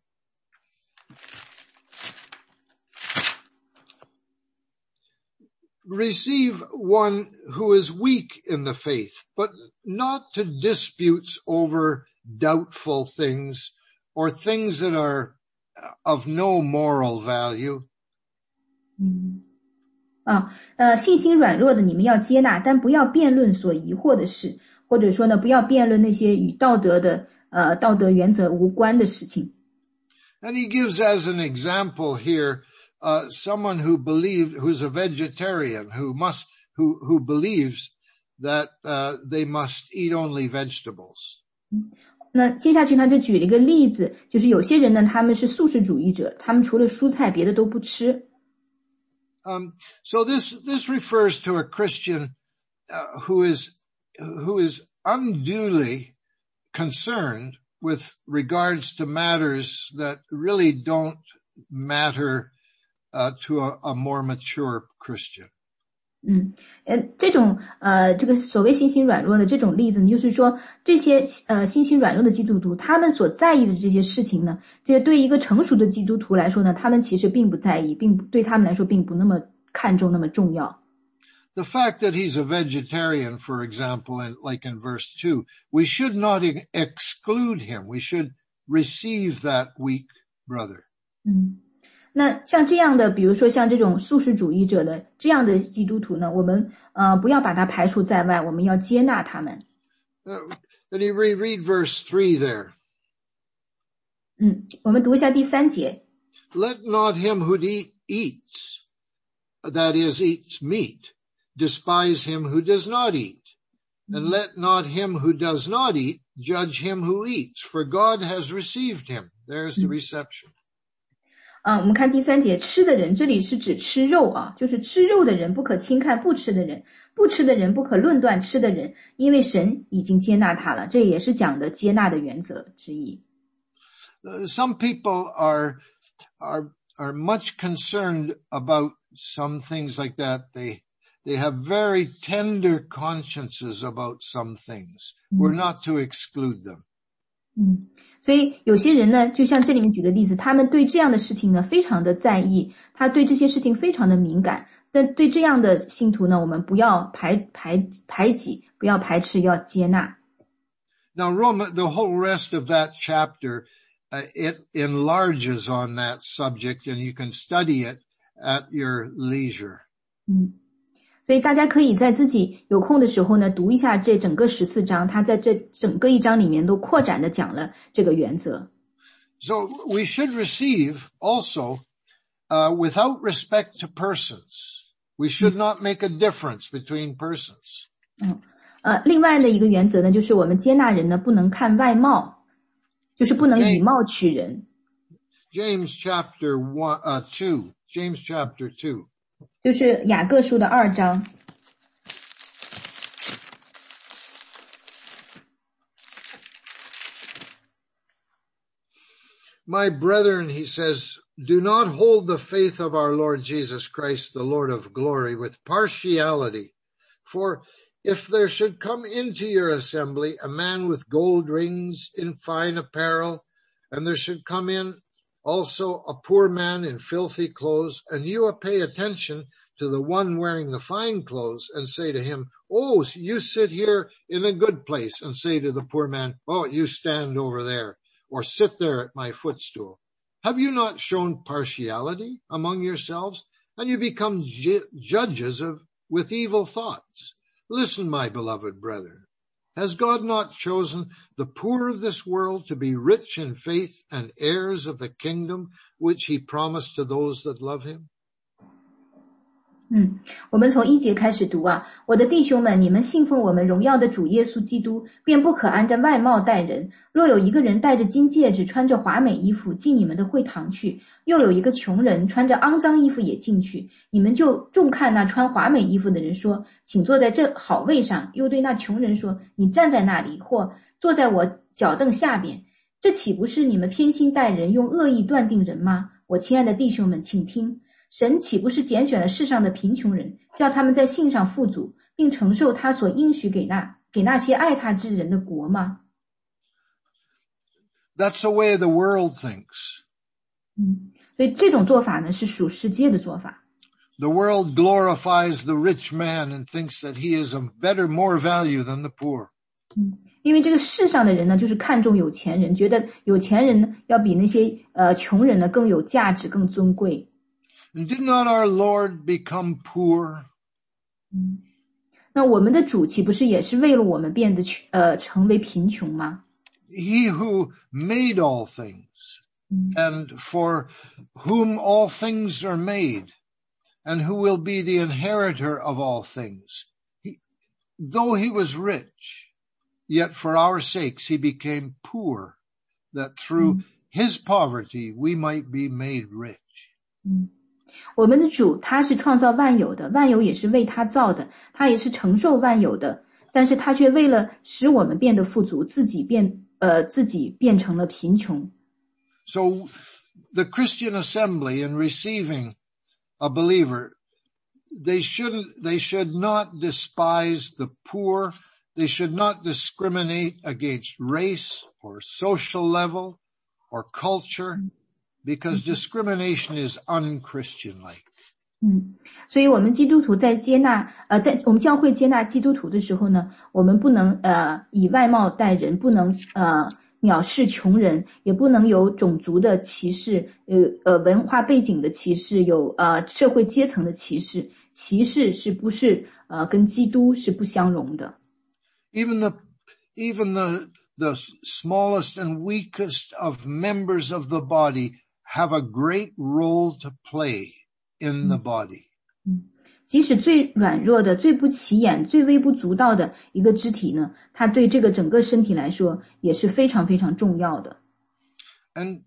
receive one who is weak in the faith, but not to disputes over doubtful things or things that are of no moral value. 嗯，啊，呃，信心软弱的你们要接纳，但不要辩论所疑惑的事，或者说呢，不要辩论那些与道德的呃道德原则无关的事情。 And he gives as an example here uh, someone who believes, who's a vegetarian, who must, who who believes that uh, they must eat only vegetables. 那接下去他就举了一个例子，就是有些人呢，他们是素食主义者，他们除了蔬菜别的都不吃。 Um, so this this refers to a Christian uh, who is who is unduly concerned with regards to matters that really don't matter uh, to a, a more mature Christian. 嗯，呃，这种呃，这个所谓信心软弱的这种例子呢，就是说这些呃信心软弱的基督徒，他们所在意的这些事情呢，这对一个成熟的基督徒来说呢，他们其实并不在意，并不对他们来说并不那么看重，那么重要。 The fact that he's a vegetarian, for example, and like in verse two, we should not exclude him. We should receive that weak brother. 嗯。那像这样的，比如说像这种素食主义者的这样的基督徒呢，我们呃不要把他排除在外，我们要接纳他们。 Uh, then you reread verse three there. 嗯，我们读一下第三节。 Let not him who eat, eats, that is, eats meat, despise him who does not eat. And let not him who does not eat judge him who eats, for God has received him. There's the reception. 啊，我们看第三节，吃的人，这里是指吃肉啊，就是吃肉的人不可轻看不吃的人，不吃的人不可论断吃的人，因为神已经接纳他了，这也是讲的接纳的原则之一。 Uh, some people are, are, are much concerned about some things like that. They, they have very tender consciences about some things. We're not to exclude them. 嗯，所以有些人呢，就像这里面举的例子，他们对这样的事情呢非常的在意，他对这些事情非常的敏感。但对这样的信徒呢，我们不要排排排挤，不要排斥，要接纳。 Now, Roman, the whole rest of that chapter, uh, it enlarges on that subject, and you can study it at your leisure. 嗯。所以大家可以在自己有空的时候呢，读一下这整个十四章，他在这整个一章里面都扩展的讲了这个原则。 So we should receive also, uh, without respect to persons. We should not make a difference between persons. 嗯，呃，另外的一个原则呢，就是我们接纳人呢，不能看外貌，就是不能以貌取人。 James chapter one, uh, two. James chapter two. 就是雅各书的二章。 My brethren, he says, do not hold the faith of our Lord Jesus Christ, the Lord of glory, with partiality. For if there should come into your assembly a man with gold rings in fine apparel, and there should come in also a poor man in filthy clothes, and you pay attention to the one wearing the fine clothes and say to him, oh, you sit here in a good place, and say to the poor man, oh, you stand over there, or sit there at my footstool. Have you not shown partiality among yourselves? And you become ju- judges of with evil thoughts. Listen, my beloved brethren. Has God not chosen the poor of this world to be rich in faith and heirs of the kingdom which he promised to those that love him? 嗯，我们从一节开始读啊，我的弟兄们，你们信奉我们荣耀的主耶稣基督，便不可按着外貌待人。若有一个人戴着金戒指，穿着华美衣服进你们的会堂去，又有一个穷人穿着肮脏衣服也进去，你们就重看那穿华美衣服的人说，请坐在这好位上，又对那穷人说，你站在那里，或坐在我脚凳下边。 这岂不是你们偏心待人，用恶意断定人吗？我亲爱的弟兄们，请听，神岂不是拣选了世上的贫穷人，叫他们在信上富足，并承受他所应许给那给那些爱他之人的国吗？ That's the way the world thinks. 嗯，所以这种做法呢，是属世界的做法。 The world glorifies the rich man and thinks that he is of better, more value than the poor. 嗯，因为这个世上的人呢，就是看重有钱人，觉得有钱人呢，要比那些呃穷人呢更有价值、更尊贵。 And did not our Lord become poor? 嗯，那我们的主岂不是也是为了我们变得呃成为贫穷吗？ He who made all things, 嗯 and for whom all things are made, and who will be the inheritor of all things. He, though he was rich, yet for our sakes he became poor, that through his poverty we might be made rich. 嗯，我们的主他是创造万有的，万有也是为他造的，他也是承受万有的，但是他却为了使我们变得富足，自己变呃自己变成了贫穷。 So the Christian assembly in receiving a believer, they shouldn't, they should not despise the poor. They should not discriminate against race or social level or culture, because discrimination is unchristian-like. 嗯，所以我们基督徒在接纳呃，在我们教会接纳基督徒的时候呢，我们不能呃以外貌待人，不能呃藐视穷人，也不能有种族的歧视，呃呃文化背景的歧视，有呃社会阶层的歧视，歧视是不是呃跟基督是不相容的。 Even the, even the, the smallest and weakest of members of the body have a great role to play in the body. 嗯，即使最软弱的、最不起眼、最微不足道的一个肢体呢，它对这个整个身体来说也是非常非常重要的。 And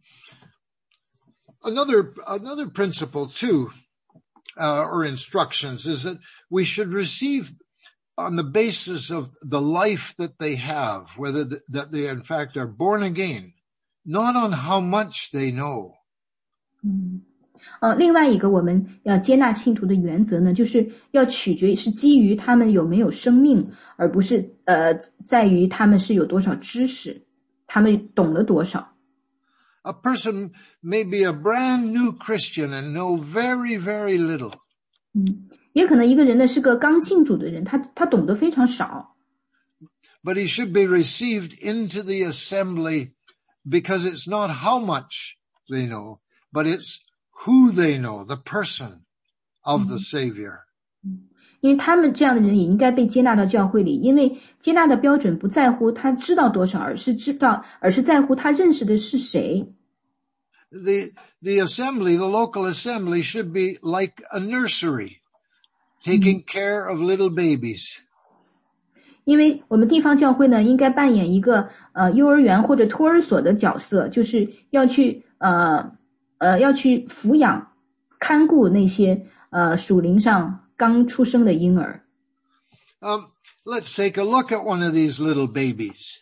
another, another principle too, uh, or instructions is that we should receive on the basis of the life that they have, whether th- that they in fact are born again, not on how much they know. 嗯，呃，另外一个我们要接纳信徒的原则呢，就是要取决是基于他们有没有生命，而不是呃在于他们是有多少知识，他们懂了多少。 A person may be a brand new Christian and know very, very little. 嗯，也可能一个人呢是个刚信主的人，他他懂得非常少。 But he should be received into the assembly because it's not how much they know, but it's who they know, the person of the Savior. 因为他们这样的人也应该被接纳到教会里，因为接纳的标准不在乎他知道多少，而是知道，而是在乎他认识的是谁。 The, the assembly, the local assembly should be like a nursery, taking care of little babies. 因为我们地方教会呢，应该扮演一个呃幼儿园或者托儿所的角色，就是要去呃呃要去抚养、看顾那些呃属灵上刚出生的婴儿。 Um, let's take a look at one of these little babies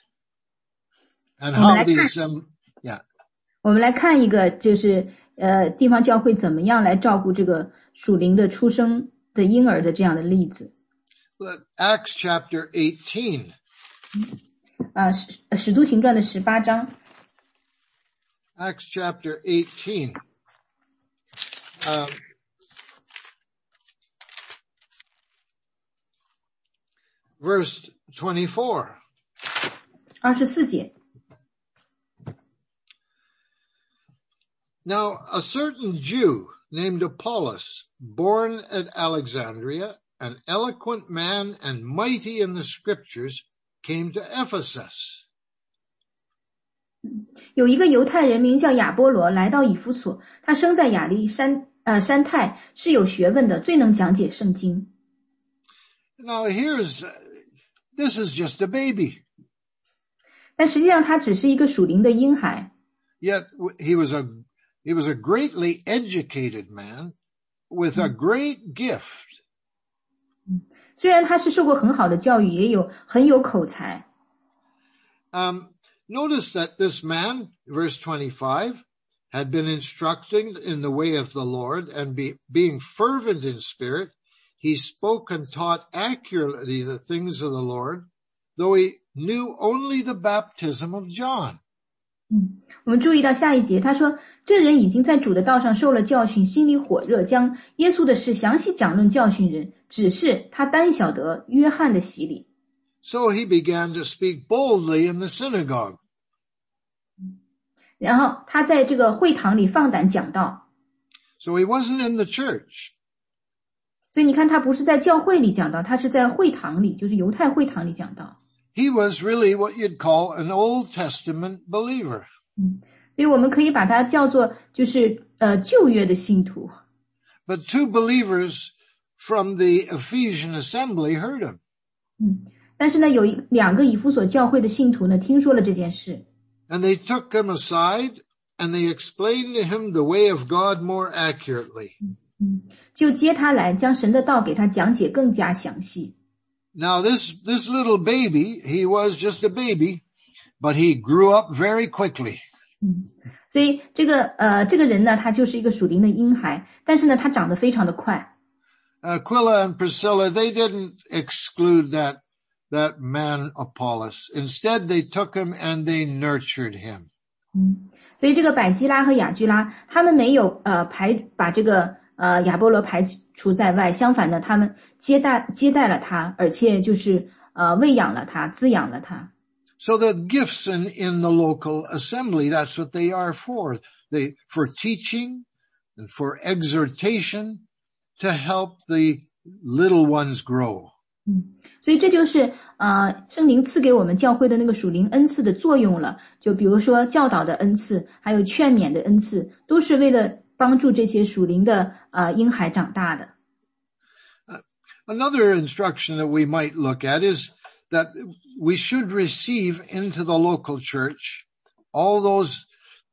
and how the assembly, yeah. 我们来看一个，就是呃地方教会怎么样来照顾这个属灵的出生的婴儿的这样的例子。 Acts chapter eighteen. 啊，使使徒行传的十八章。 Acts chapter eighteen. Um, verse twenty-four. 二十四节。 Now, a certain Jew named Apollos, born at Alexandria, an eloquent man and mighty in the scriptures, came to Ephesus. 有一个犹太人名叫亚波罗，来到以弗所，他生在亚历山呃山泰，是有学问的，最能讲解圣经。 Now, here's, this is just a baby. 但实际上他只是一个属灵的婴孩。 Yet he was a He was a greatly educated man with a great gift. 虽然他是受过很好的教育，也有很有口才。 Um, Notice that this man, verse twenty-five, had been instructed in the way of the Lord, and be, being fervent in spirit, he spoke and taught accurately the things of the Lord, though he knew only the baptism of John. 嗯，我们注意到下一节，他说这人已经在主的道上受了教训，心里火热，将耶稣的事详细讲论教训人，只是他单晓得约翰的洗礼。 So he began to speak boldly in the synagogue. 然后他在这个会堂里放胆讲道。 So he wasn't in the church. 所以你看，他不是在教会里讲道，他是在会堂里，就是犹太会堂里讲道。 He was really what you'd call an Old Testament believer. 嗯，所以我们可以把它叫做就是呃旧约的信徒。 But two believers from the Ephesian assembly heard him. 嗯，但是呢，有一两个以弗所教会的信徒呢，听说了这件事。 And they took him aside and they explained to him the way of God more accurately. 嗯，就接他来，将神的道给他讲解更加详细。 Now this, this little baby, he was just a baby, but he grew up very quickly. 嗯，所以这个呃这个人呢，他就是一个属灵的婴孩，但是呢，他长得非常的快。 Aquila and Priscilla, they didn't exclude that, that man Apollos. Instead, they took him and they nurtured him. 嗯，所以这个百基拉和雅居拉，他们没有呃排把这个呃亚波罗排除在外，相反呢，他们接待接待了他，而且就是呃喂养了他，滋养了他。 So the gifts in, in the local assembly, that's what they are for. They, for teaching and for exhortation to help the little ones grow. 嗯，所以这就是呃圣灵赐给我们教会的那个属灵恩赐的作用了。就比如说教导的恩赐，还有劝勉的恩赐，都是为了帮助这些属灵的呃婴孩长大的。 Uh, another instruction that we might look at is that we should receive into the local church all those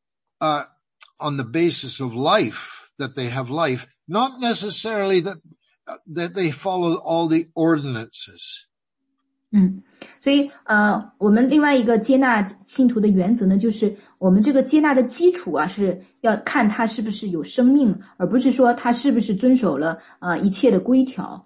uh on the basis of life, that they have life, not necessarily that that they follow all the ordinances. 嗯，所以呃我们另外一个接纳信徒的原则呢，就是我们这个接纳的基础啊，是要看他是不是有生命，而不是说他是不是遵守了呃一切的规条。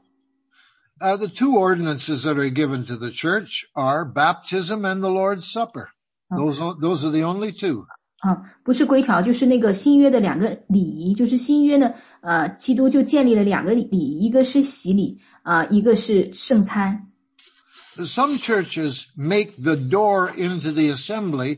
Uh, the two ordinances that are given to the church are baptism and the Lord's Supper. Those, those are the only two. 啊，不是规条，就是那个新约的两个礼仪，就是新约呢，呃，基督就建立了两个礼仪，一个是洗礼，啊、呃，一个是圣餐。 Some churches make the door into the assembly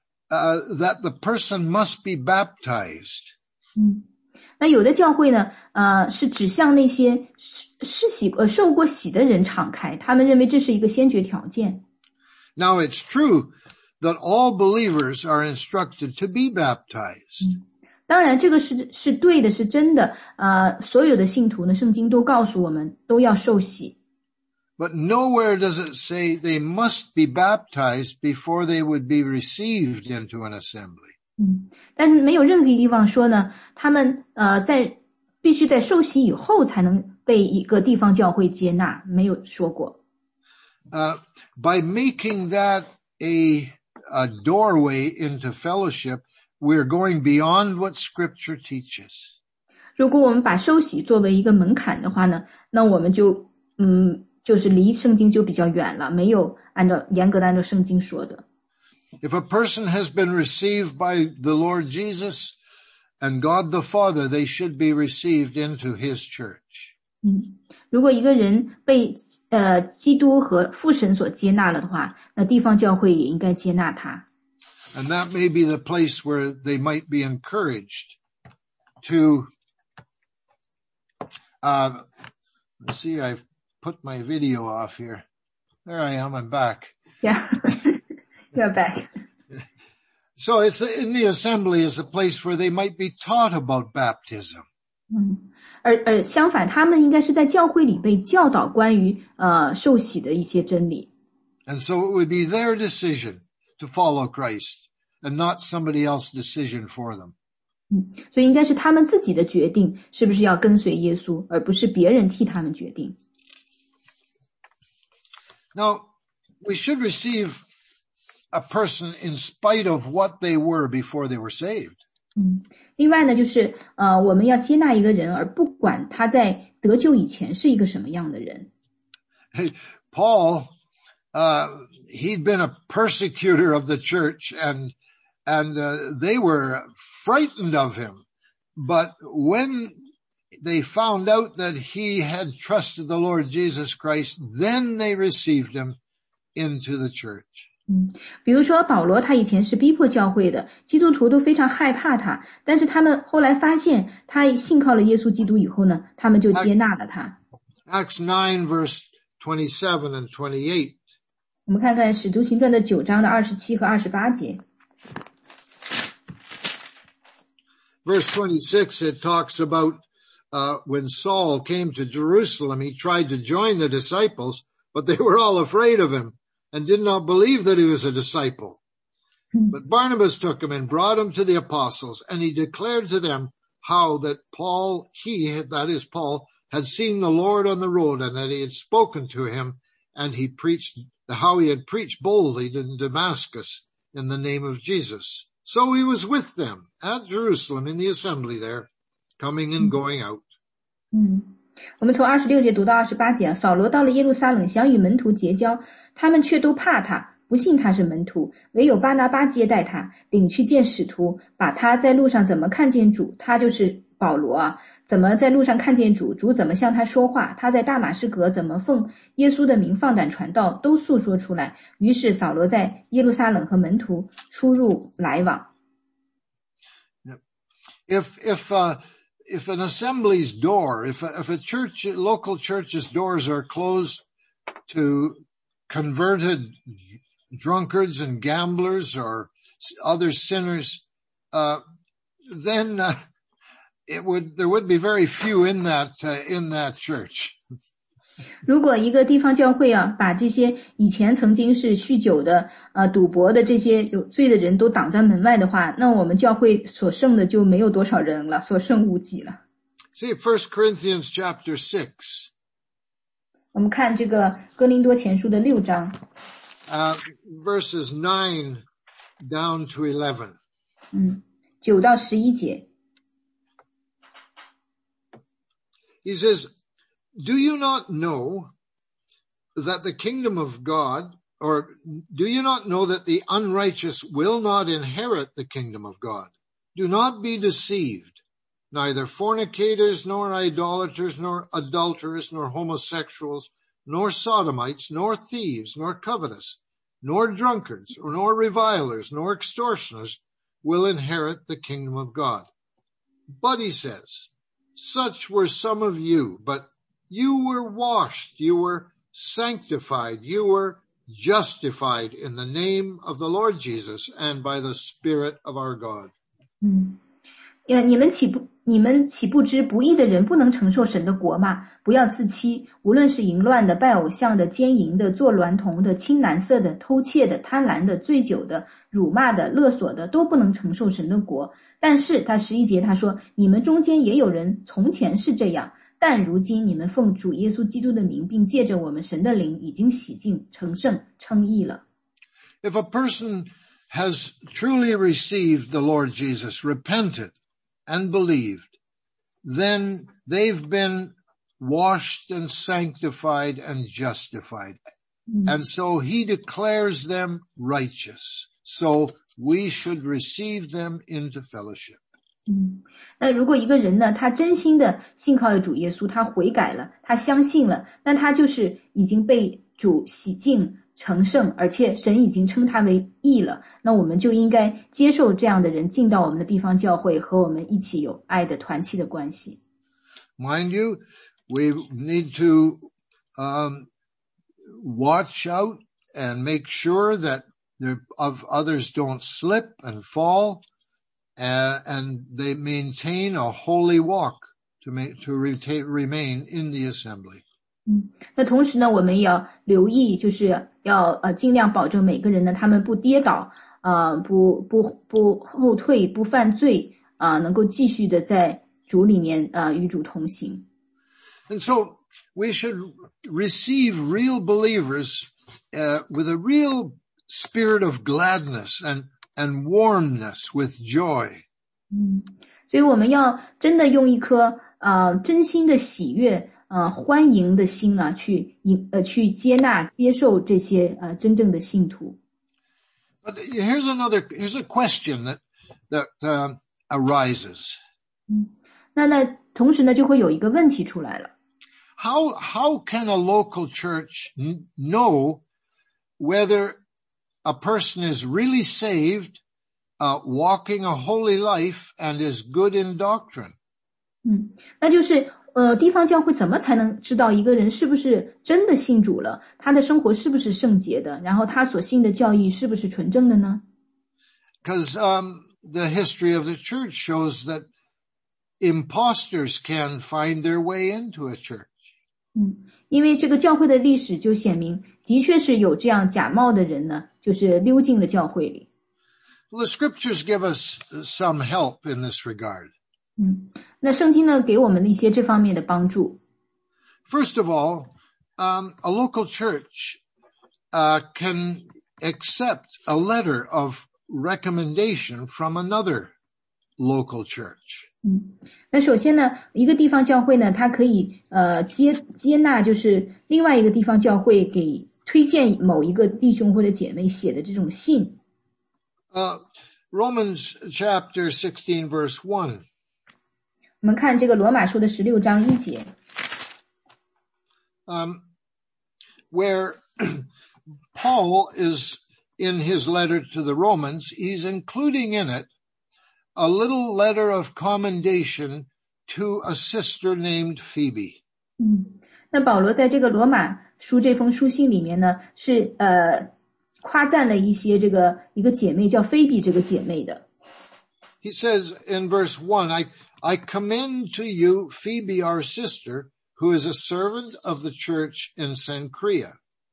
uh, that the person must be baptized. 嗯。那有的教会呢，呃，是指向那些施洗呃受过洗的人敞开，他们认为这是一个先决条件。 Now it's true that all believers are instructed to be baptized. 嗯，当然这个是是对的，是真的。呃，所有的信徒呢，圣经都告诉我们都要受洗。 But nowhere does it say they must be baptized before they would be received into an assembly. 嗯，但是没有任何地方说呢，他们呃在必须在受洗以后才能被一个地方教会接纳，没有说过。 Uh, by making that a, a doorway into fellowship, we're going beyond what Scripture teaches. 如果我们把受洗作为一个门槛的话呢，那我们就嗯就是离圣经就比较远了，没有按照严格的按照圣经说的。 If a person has been received by the Lord Jesus and God the Father, they should be received into His church. 嗯，如果一个人被呃基督和父神所接纳了的话，那地方教会也应该接纳他。 And that may be the place where they might be encouraged to, uh, let's see, I've put my video off here. There I am, I'm back. Yeah. You're back. So it's in the assembly is a place where they might be taught about baptism. 嗯，而而相反，他们应该是在教会里被教导关于呃受洗的一些真理。 And so it would be their decision to follow Christ and not somebody else's decision for them. 嗯，所以应该是他们自己的决定，是不是要跟随耶稣，而不是别人替他们决定。 Now, we should receive a person in spite of what they were before they were saved. 嗯，另外呢，就是呃，我们要接纳一个人，而不管他在得救以前是一个什么样的人。 Hey, Paul, uh, he'd been a persecutor of the church, and and uh, they were frightened of him. But when they found out that he had trusted the Lord Jesus Christ, then they received him into the church. 嗯，比如说保罗他以前是逼迫教会的，基督徒都非常害怕他，但是他们后来发现他信靠了耶稣基督以后呢，他们就接纳了他。 Acts nine verse twenty-seven and twenty-eight. 我们看看使徒行传的九章的二十七和二十八节。 Verse twenty-six, it talks about uh, when Saul came to Jerusalem, he tried to join the disciples, but they were all afraid of him and did not believe that he was a disciple. But Barnabas took him and brought him to the apostles, and he declared to them how that Paul, he, that is Paul, had seen the Lord on the road, and that he had spoken to him, and he preached, how he had preached boldly in Damascus in the name of Jesus. So he was with them at Jerusalem in the assembly there, coming and going out. 嗯，我们从二十六节读到二十八节啊，扫罗到了耶路撒冷，想与门徒结交，他们却都怕他，不信他是门徒，唯有巴拿巴接待他，领去见使徒，把他在路上怎么看见主，他就是保罗啊，怎么在路上看见主，主怎么向他说话，他在大马士革怎么奉耶稣的名放胆传道，都诉说出来。于是扫罗在耶路撒冷和门徒出入来往。 If, if, uh, if an assembly's door, if a, if a church, local church's doors are closed to converted drunkards and gamblers or other sinners, uh, then, uh, it would, there would be very few in that, uh, in that church. 如果一个地方教会啊，把这些以前曾经是酗酒的、呃赌博的这些有罪的人都挡在门外的话，那我们教会所剩的就没有多少人了，所剩无几了。 See, First Corinthians chapter six. 我们看这个哥林多前书的六章， Uh, verses nine down to eleven. 嗯，九到十一节。 He says, do you not know that the kingdom of God, or do you not know that the unrighteous will not inherit the kingdom of God? Do not be deceived. Neither fornicators, nor idolaters, nor adulterers, nor homosexuals, nor sodomites, nor thieves, nor covetous, nor drunkards, nor revilers, nor extortioners will inherit the kingdom of God. But he says, such were some of you, but you were washed, you were sanctified, you were justified in the name of the Lord Jesus and by the Spirit of our God. 嗯，你们岂不你们岂不知不义的人不能承受神的国吗？不要自欺，无论是淫乱的、拜偶像的、奸淫的、做娈童的、青蓝色的、偷窃的、贪婪的、醉酒的、辱骂的、勒索的，都不能承受神的国。但是他十一节他说，你们中间也有人从前是这样，但如今你们奉主耶稣基督的名，并借着我们神的灵，已经洗净、成圣、称义了。 If a person has truly received the Lord Jesus, repented and believed, then they've been washed and sanctified and justified. Mm-hmm. And so he declares them righteous. So we should receive them into fellowship. 嗯，那如果一个人呢，他真心的信靠了主耶稣，他悔改了，他相信了，那他就是已经被主洗净成圣，而且神已经称他为义了，那我们就应该接受这样的人进到我们的地方教会，和我们一起有爱的团契的关系。 Mind you, we need to um, watch out and make sure that the, of others don't slip and fall, uh, and they maintain a holy walk to make, to retain, remain in the assembly. 嗯，那同时呢，我们也要留意，就是要呃尽量保证每个人呢，他们不跌倒，呃，不不不后退，不犯罪，啊、呃，能够继续的在主里面啊、呃、与主同行。 And so we should receive real believers uh, with a real spirit of gladness and, and warmness with joy. 嗯，所以我们要真的用一颗呃真心的喜悦呃欢迎的心啊，去迎呃去接纳接受这些呃真正的信徒。 But here's another, here's a question that, that, uh, arises. 嗯，那那同时呢，就会有一个问题出来了。 How, how can a local church n- know whether a person is really saved, uh, walking a holy life and is good in doctrine? 嗯，那就是呃地方教会怎么才能知道一个人是不是真的信主了，他的生活是不是圣洁的，然后他所信的教义是不是纯正的呢？ Because, um, the history of the church shows that imposters can find their way into a church. 嗯，因为这个教会的历史就显明，的确是有这样假冒的人呢，就是溜进了教会里。 Well, the scriptures give us some help in this regard. 嗯，那圣经呢，给我们一些这方面的帮助。 First of all, um, a local church, uh, can accept a letter of recommendation from another local church. 嗯，那首先呢，一个地方教会呢，它可以呃接接纳，就是另外一个地方教会给推荐某一个弟兄或者姐妹写的这种信。 Uh, Romans chapter sixteen verse one. 我们看这个罗马书的十六章一节。 Um, where Paul is in his letter to the Romans, he's including in it a little letter of commendation to a sister named Phoebe. 嗯，那保罗在这个罗马书这封书信里面呢，是呃夸赞了一些这个一个姐妹叫菲比这个姐妹的。 He says in verse one, I, I commend to you Phoebe, our sister, who is a servant of the church in Cenchrea,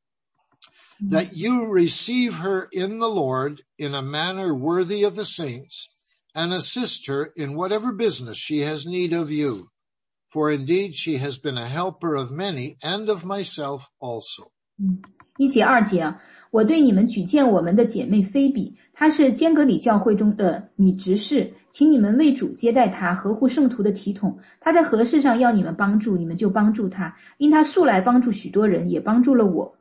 that you receive her in the Lord in a manner worthy of the saints, and assist her in whatever business she has need of you. For indeed she has been a helper of many, and of myself also. 嗯，一节二节啊，我对你们举荐我们的姐妹菲比，她是坚革里教会中的女执事，请你们为主接待她，合乎圣徒的体统。她在何事上要你们帮助，你们就帮助她，因她素来帮助许多人，也帮助了我。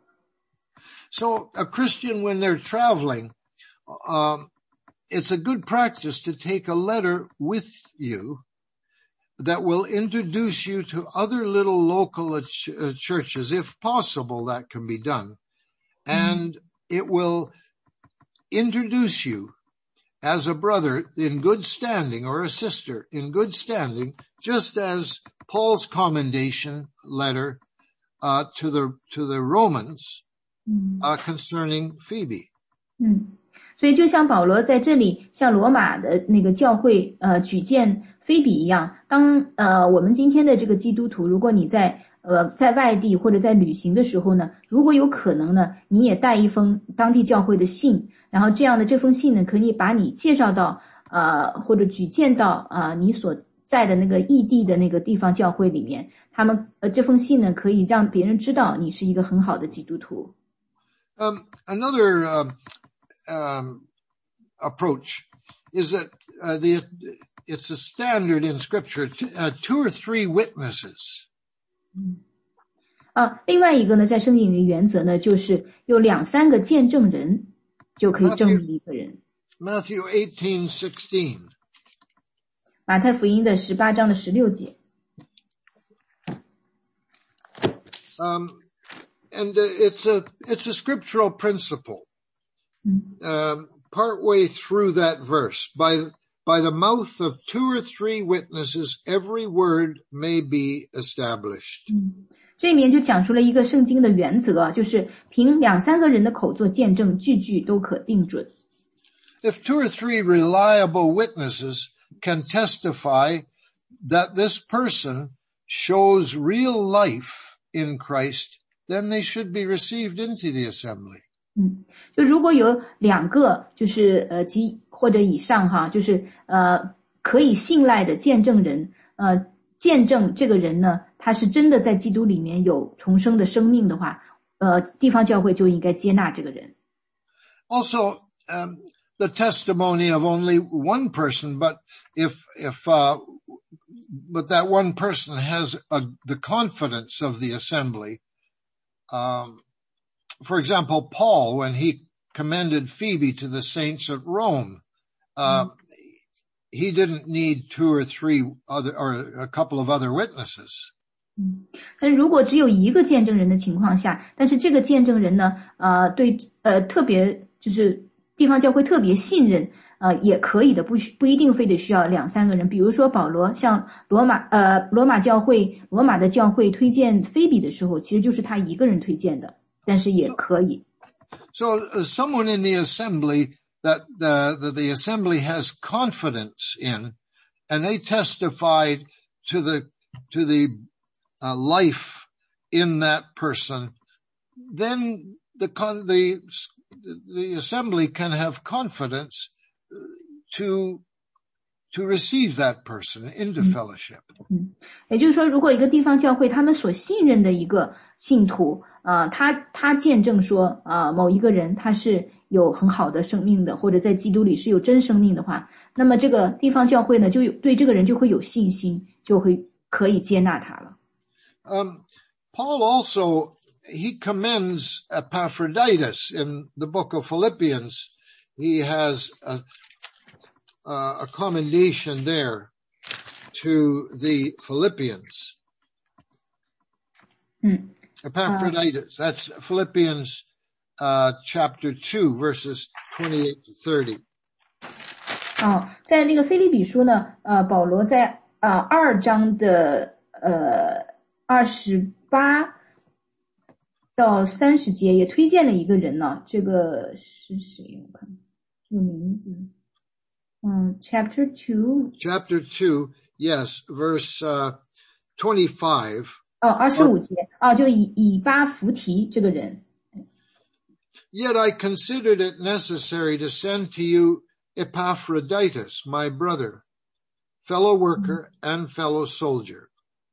So a Christian, when they're traveling, um, it's a good practice to take a letter with you that will introduce you to other little local ch- uh, churches. If possible, that can be done. And it will introduce you as a brother in good standing or a sister in good standing, just as Paul's commendation letter uh, to the to the Romans uh, concerning Phoebe. 嗯，所以就像保罗在这里向罗马的那个教会呃举荐菲比一样，当呃我们今天的这个基督徒，如果你在呃在外地或者在旅行的时候呢，如果有可能呢，你也带一封当地教会的信，然后这样的这封信呢，可以把你介绍到呃或者举荐到呃你所在的那个异地的那个地方教会里面，他们呃这封信呢，可以让别人知道你是一个很好的基督徒。 Um, another uh, um, approach is that uh, the it's a standard in Scripture, t- uh, two or three witnesses. 啊，另外一个呢，在圣经里的原则呢，就是有两三个见证人就可以证明一个人。 Matthew eighteen sixteen. 马太福音的十八章的十六节。 Um, and uh, it's a it's a scriptural principle. Um, partway through that verse, by by the mouth of two or three witnesses, every word may be established. 嗯，这里面就讲出了一个圣经的原则，就是凭两三个人的口做见证，句句都可定准。 If two or three reliable witnesses can testify that this person shows real life in Christ, then they should be received into the assembly. 嗯，就如果有两个，就是呃及或者以上哈，就是呃可以信赖的见证人，呃见证这个人呢，他是真的在基督里面有重生的生命的话，呃地方教会就应该接纳这个人。 Also, um, the testimony of only one person, but if, if, uh, but that one person has a, the confidence of the assembly. Um, for example, Paul, when he commended Phoebe to the saints at Rome, uh, mm-hmm. he didn't need two or three other, or a couple of other witnesses. 嗯，但是如果只有一个见证人的情况下，但是这个见证人呢，呃，对，呃，特别就是地方教会特别信任，呃，也可以的，不不一定非得需要两三个人。比如说保罗向罗马，呃，罗马教会，罗马的教会推荐菲比的时候，其实就是他一个人推荐的，但是也可以。 So, uh, someone in the assembly that the, the the assembly has confidence in, and they testified to the to the Uh, life in that person, then the con- the the assembly can have confidence to to receive that person into fellowship. 嗯，也就是说，如果一个地方教会他们所信任的一个信徒，啊、呃，他他见证说，啊、呃，某一个人他是有很好的生命的，或者在基督里是有真生命的话，那么这个地方教会呢，就有对这个人就会有信心，就会可以接纳他了。 Um, Paul also, he commends Epaphroditus in the book of Philippians. He has a, a commendation there to the Philippians. Mm. Epaphroditus, uh, that's Philippians uh, chapter two, verses twenty-eight to thirty. 哦，在那个腓立比书呢，呃，保罗在呃二章的呃。二十八到三十节也推荐了一个人呢，这个是谁？我看这个名字，嗯 ，Chapter two。Chapter two, yes, verse uh, twenty-five. 哦，二十五节，哦，就以以巴弗提这个人。 Yet I considered it necessary to send to you Epaphroditus, my brother, fellow worker and fellow soldier.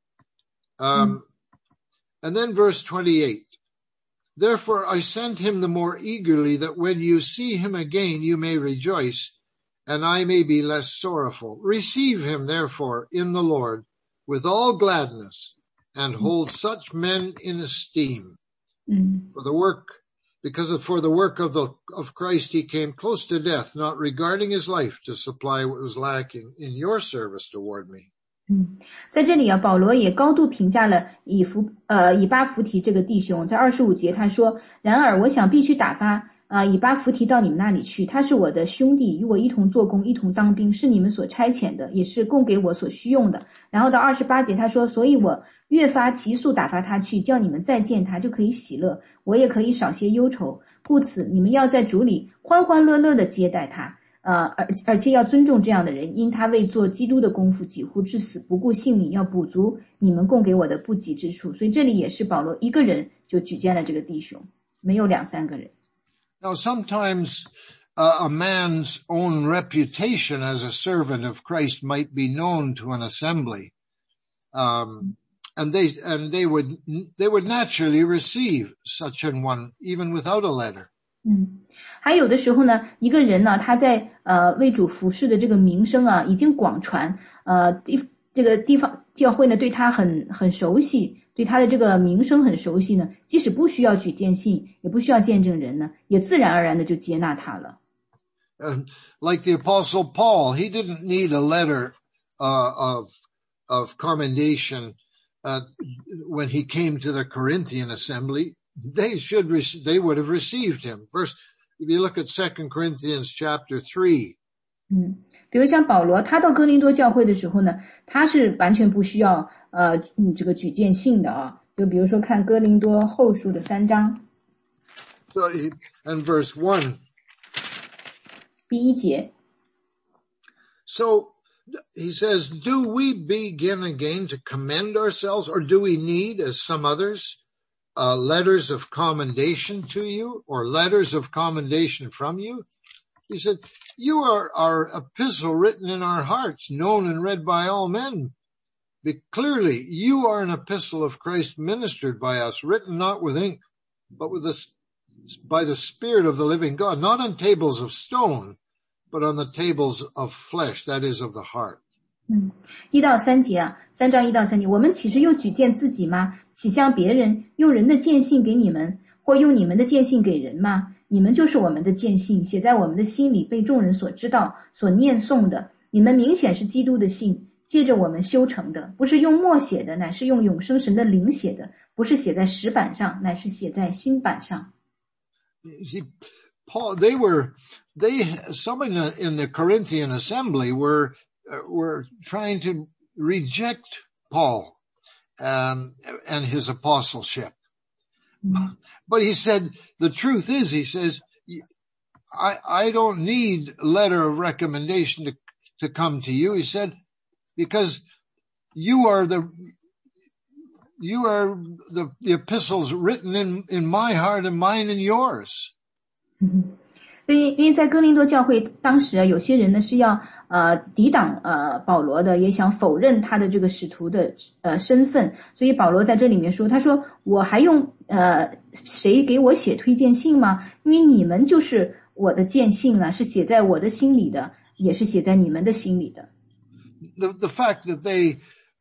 Um, and then verse twenty-eight, therefore I sent him the more eagerly that when you see him again, you may rejoice and I may be less sorrowful. Receive him therefore in the Lord with all gladness and hold such men in esteem mm. for the work, because of, for the work of the, of Christ, he came close to death, not regarding his life to supply what was lacking in your service toward me. 嗯，在这里啊，保罗也高度评价了以弗呃以巴弗提这个弟兄，在二十五节他说：“然而我想必须打发啊、呃、以巴弗提到你们那里去，他是我的兄弟，与我一同做工，一同当兵，是你们所差遣的，也是供给我所需用的。”然后到二十八节他说：“所以我越发急速打发他去，叫你们再见他就可以喜乐，我也可以少些忧愁。故此你们要在主里欢欢乐乐的接待他。”呃，而而且要尊重这样的人，因他为做基督的功夫几乎至死，不顾性命，要补足你们供给我的不及之处。所以这里也是保罗一个人就举荐了这个弟兄，没有两三个人。 Now sometimes uh, a man's own reputation as a servant of Christ might be known to an assembly, um, and they and they would they would naturally receive such an one even without a letter. 嗯，还有的时候呢，一个人呢，他在呃为主服侍的这个名声啊，已经广传，呃地这个地方教会呢对他很很熟悉，对他的这个名声很熟悉呢，即使不需要举荐信，也不需要见证人呢，也自然而然的就接纳他了。 Uh, like the Apostle Paul, he didn't need a letter uh, of of commendation uh, when he came to the Corinthian assembly. They should, rec- they would have received him. First, if you look at Second Corinthians chapter three. 嗯，比如像保罗，他到哥林多教会的时候呢，他是完全不需要呃嗯这个举荐信的啊。就比如说看哥林多后书的三章。 So, and verse one. 第一节。 So, he says, do we begin again to commend ourselves, or do we need, as some others, Uh, letters of commendation to you, or letters of commendation from you? He said, you are our epistle written in our hearts, known and read by all men. But clearly, you are an epistle of Christ ministered by us, written not with ink, but with the by the Spirit of the living God, not on tables of stone, but on the tables of flesh, that is of the heart. 嗯，一到三节啊，三章一到三节，我们岂是又举荐自己吗？岂像别人用人的荐信给你们，或用你们的荐信给人吗？你们就是我们的荐信，写在我们的心里，被众人所知道，所念诵的。你们明显是基督的信，借着我们修成的，不是用墨写的，乃是用永生神的灵写的，不是写在石板上，乃是写在心板上。 See, Paul, they were, they, some in the, in the Corinthian assembly were, uh, were trying to reject Paul, um, and his apostleship. Mm-hmm. But he said, the truth is, he says, I, I don't need a letter of recommendation to, to come to you. He said, because you are the, you are the, the epistles written in, in my heart and mine and yours. 嗯，因为因为在哥林多教会当时啊，有些人呢是要呃抵挡呃保罗的，也想否认他的这个使徒的呃身份，所以保罗在这里面说，他说我还用呃谁给我写推荐信吗？因为你们就是我的荐信了，是写在我的心里的，也是写在你们的心里的。 The the fact that they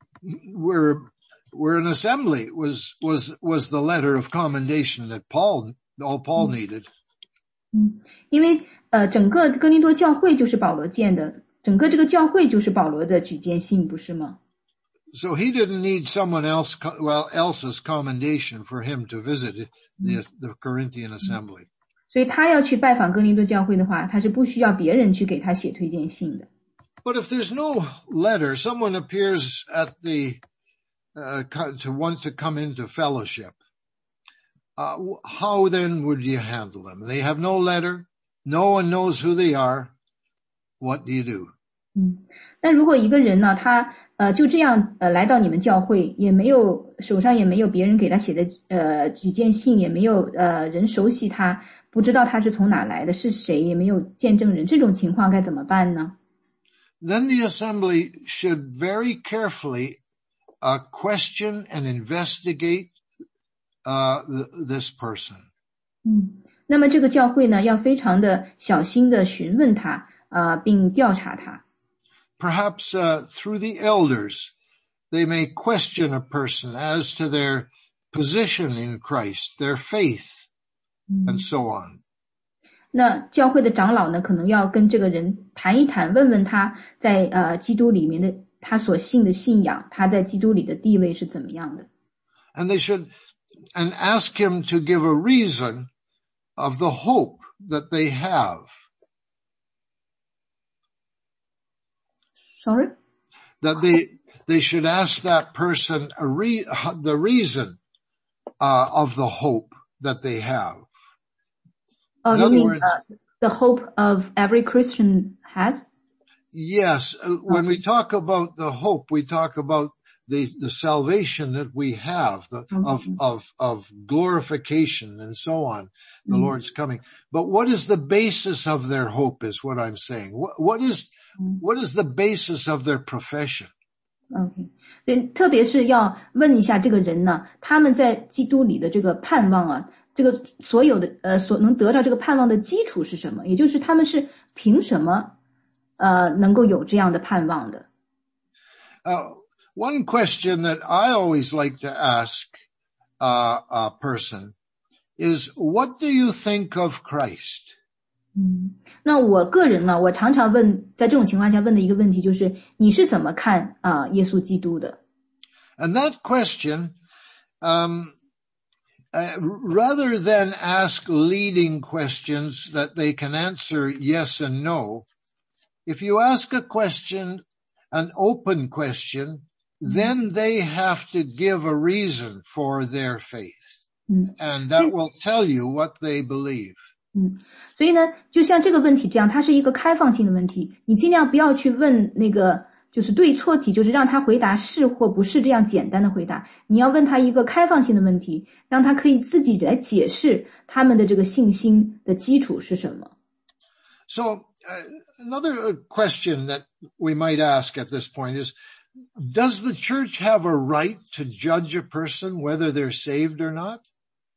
were were an assembly was was was the letter of commendation that Paul all Paul needed. 嗯，因为呃，整个哥林多教会就是保罗建的，整个这个教会就是保罗的举荐信，不是吗？ So he didn't need someone else, well, else's commendation for him to visit the, the Corinthian assembly. 所以他要去拜访哥林多教会的话，他是不需要别人去给他写推荐信的。 But if there's no letter, someone appears at the uh, to want to come into fellowship. Uh, how then would you handle them? They have no letter. No one knows who they are. What do you do? 嗯，那如果一个人呢，他呃就这样呃来到你们教会，也没有手上也没有别人给他写的呃举荐信，也没有呃人熟悉他，不知道他是从哪来的，是谁，也没有见证人，这种情况该怎么办呢？ Then the assembly should very carefully uh, question and investigate Uh, this person. 嗯，那么这个教会呢，要非常的小心的询问他，呃，并调查他。 Perhaps uh, through the elders, they may question a person as to their position in Christ, their faith, and so on. 那教会的长老呢，可能要跟这个人谈一谈，问问他在呃基督里面的他所信的信仰，他在基督里的地位是怎么样的。 And they should and ask him to give a reason of the hope that they have. Sorry? That they, they should ask that person a re, the reason uh, of the hope that they have. Oh, In you other mean words, uh, the hope of every Christian has? Yes. Uh, when we talk about the hope, we talk about the, the salvation that we have, the, mm-hmm. of, of, of glorification and so on, the mm-hmm. Lord's coming. But what is the basis of their hope is what I'm saying. What, what is, mm-hmm. what is the basis of their profession? OK， 所以特别是要问一下这个人呢，他们在基督里的这个盼望啊，这个所有的呃所能得到这个盼望的基础是什么？也就是他们是凭什么呃能够有这样的盼望的？ Uh, one question that I always like to ask uh, a person is, what do you think of Christ? 嗯，那我个人呢，我常常问，在这种情况下问的一个问题就是，你是怎么看啊、呃、耶稣基督的？ And that question, um, uh, rather than ask leading questions that they can answer yes and no, if you ask a question, an open question, then they have to give a reason for their faith. Mm. And that will tell you what they believe. 嗯，所以呢，就像这个问题这样，它是一个开放性的问题，你尽量不要去问那个就是对错题，就是让他回答是或不是这样简单的回答，你要问他一个开放性的问题，让他可以自己来解释他们的这个信心的基础是什么。 So, uh, another question that we might ask at this point is, does the church have a right to judge a person whether they're saved or not?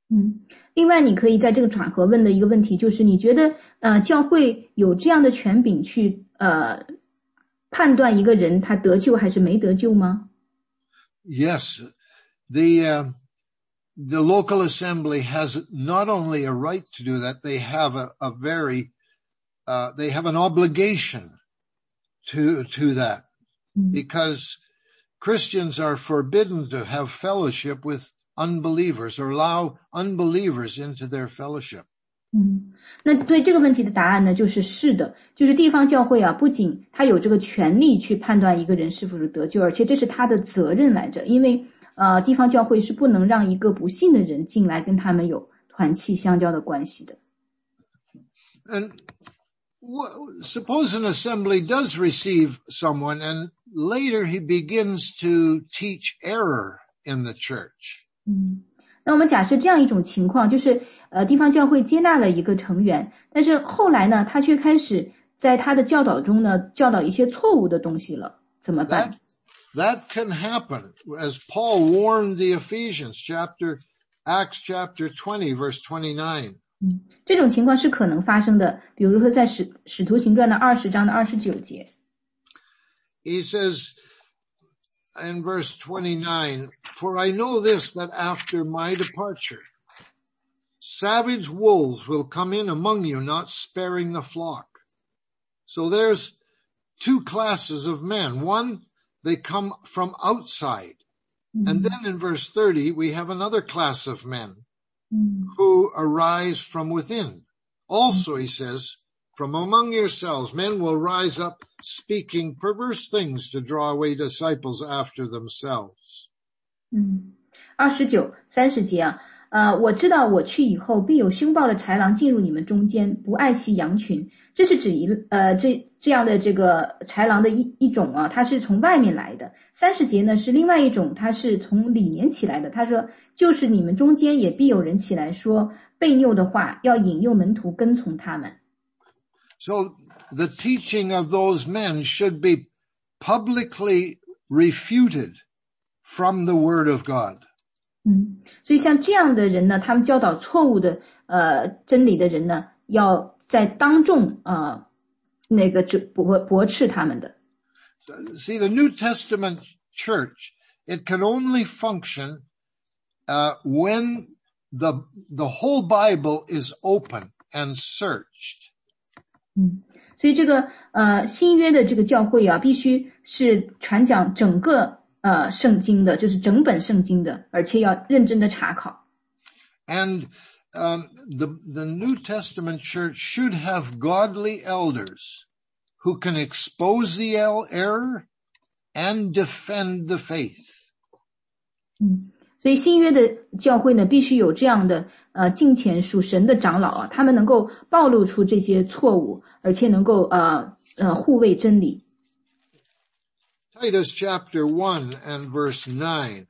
嗯，另外你可以在这个场合问的一个问题就是，你觉得呃教会有这样的权柄去呃判断一个人他得救还是没得救吗？ Yes, the uh, the local assembly has not only a right to do that, they have a, a very uh, they have an obligation to to that, because Christians are forbidden to have fellowship with unbelievers or allow unbelievers into their fellowship. 嗯，那对这个问题的答案呢，就是是的，就是地方教会啊，不仅他有这个权利去判断一个人是否是得救，而且这是他的责任来着，因为呃，地方教会是不能让一个不信的人进来跟他们有团契相交的关系的。 And suppose an assembly does receive someone and later he begins to teach error in the church. 嗯，那我们假设这样一种情况，就是呃，地方教会接纳了一个成员，但是后来呢，他却开始在他的教导中呢，教导一些错误的东西了，怎么办？ That, that can happen, as Paul warned the Ephesians, chapter Acts chapter twenty, verse twenty-nine. 嗯，这种情况是可能发生的，比如说在使使徒行传的二十章的二十九节。 He says in verse twenty-nine, "For I know this, that after my departure, savage wolves will come in among you, not sparing the flock." So there's two classes of men. One, they come from outside. Mm-hmm. And then in verse thirty, we have another class of men mm-hmm. who arise from within. Also, he says, "From among yourselves, men will rise up speaking perverse things to draw away disciples after themselves." 嗯，二十九、三十节啊，呃，我知道我去以后，必有凶暴的豺狼进入你们中间，不爱惜羊群。这是指一呃这这样的这个豺狼的一一种啊，它是从外面来的。三十节呢是另外一种，它是从里面起来的。他说，就是你们中间也必有人起来说悖谬的话，要引诱门徒跟从他们。 So the teaching of those men should be publicly refuted from the Word of God. 嗯，所以像这样的人呢，他们教导错误的呃真理的人呢，要在当众呃那个驳驳斥他们的。 See, the New Testament church, it can only function uh, when the the whole Bible is open and searched. 嗯，所以这个呃新约的这个教会啊，必须是传讲整个呃圣经的，就是整本圣经的，而且要认真的查考。 And um, the the New Testament church should have godly elders who can expose the error and defend the faith. 嗯，所以新约的教会呢，必须有这样的呃敬虔属神的长老啊，他们能够暴露出这些错误，而且能够呃呃护卫真理。 Titus chapter one and verse nine.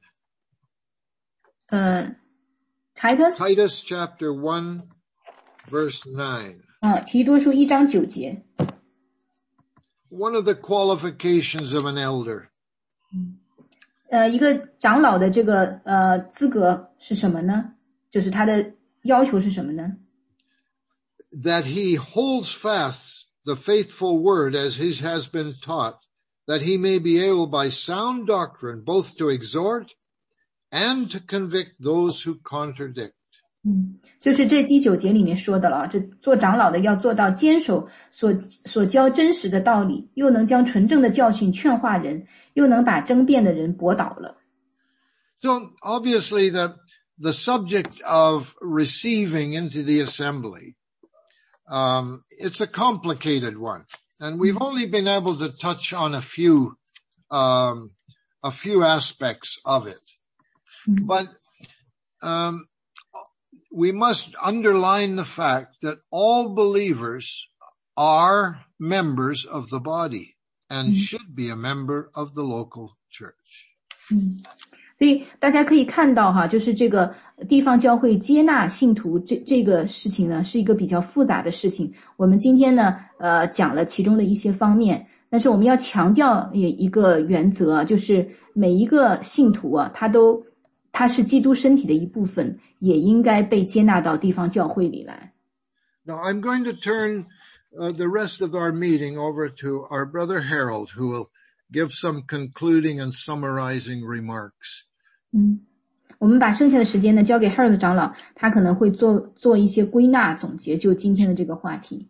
呃 Titus Titus chapter one verse nine. 啊，提多书一章九节。 One of the qualifications of an elder. 呃，一个长老的这个呃资格是什么呢？就是他的要求是什么呢？ That he holds fast the faithful word as he has been taught, that he may be able by sound doctrine both to exhort and to convict those who contradict. 嗯，就是这第九节里面说的了，这做长老的要做到坚守所所教真实的道理，又能将纯正的教训劝化人，又能把争辩的人驳倒了。 So obviously the the subject of receiving into the assembly, um, it's a complicated one, and we've only been able to touch on a few um, a few aspects of it, but um, we must underline the fact that all believers are members of the body and should be a member of the local church. 嗯，所以大家可以看到哈，就是这个地方教会接纳信徒这这个事情呢，是一个比较复杂的事情。我们今天呢，呃，讲了其中的一些方面，但是我们要强调也一个原则，就是每一个信徒啊，他都他是基督身体的一部分，也应该被接纳到地方教会里来。 Now I'm going to turn uh, the rest of our meeting over to our brother Harold, who will give some concluding and summarizing remarks. 嗯，我们把剩下的时间呢交给 Harold 长老，他可能会做做一些归纳总结，就今天的这个话题。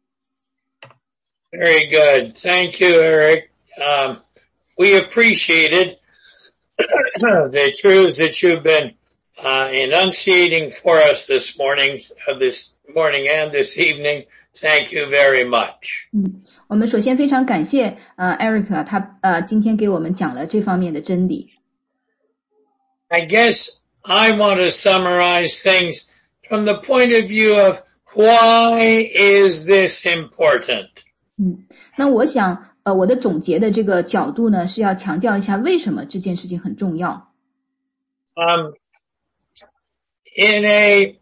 Very good. Thank you, Eric. Um, we appreciated the truths that you've been uh, enunciating for us this morning, uh, this morning and this evening. Thank you very much. 嗯，我们首先非常感谢呃 Eric 他呃今天给我们讲了这方面的真理。 I guess I want to summarize things from the point of view of why is this important? 嗯，那我想呃我的总结的这个角度呢是要强调一下为什么这件事情很重要。 Um, in a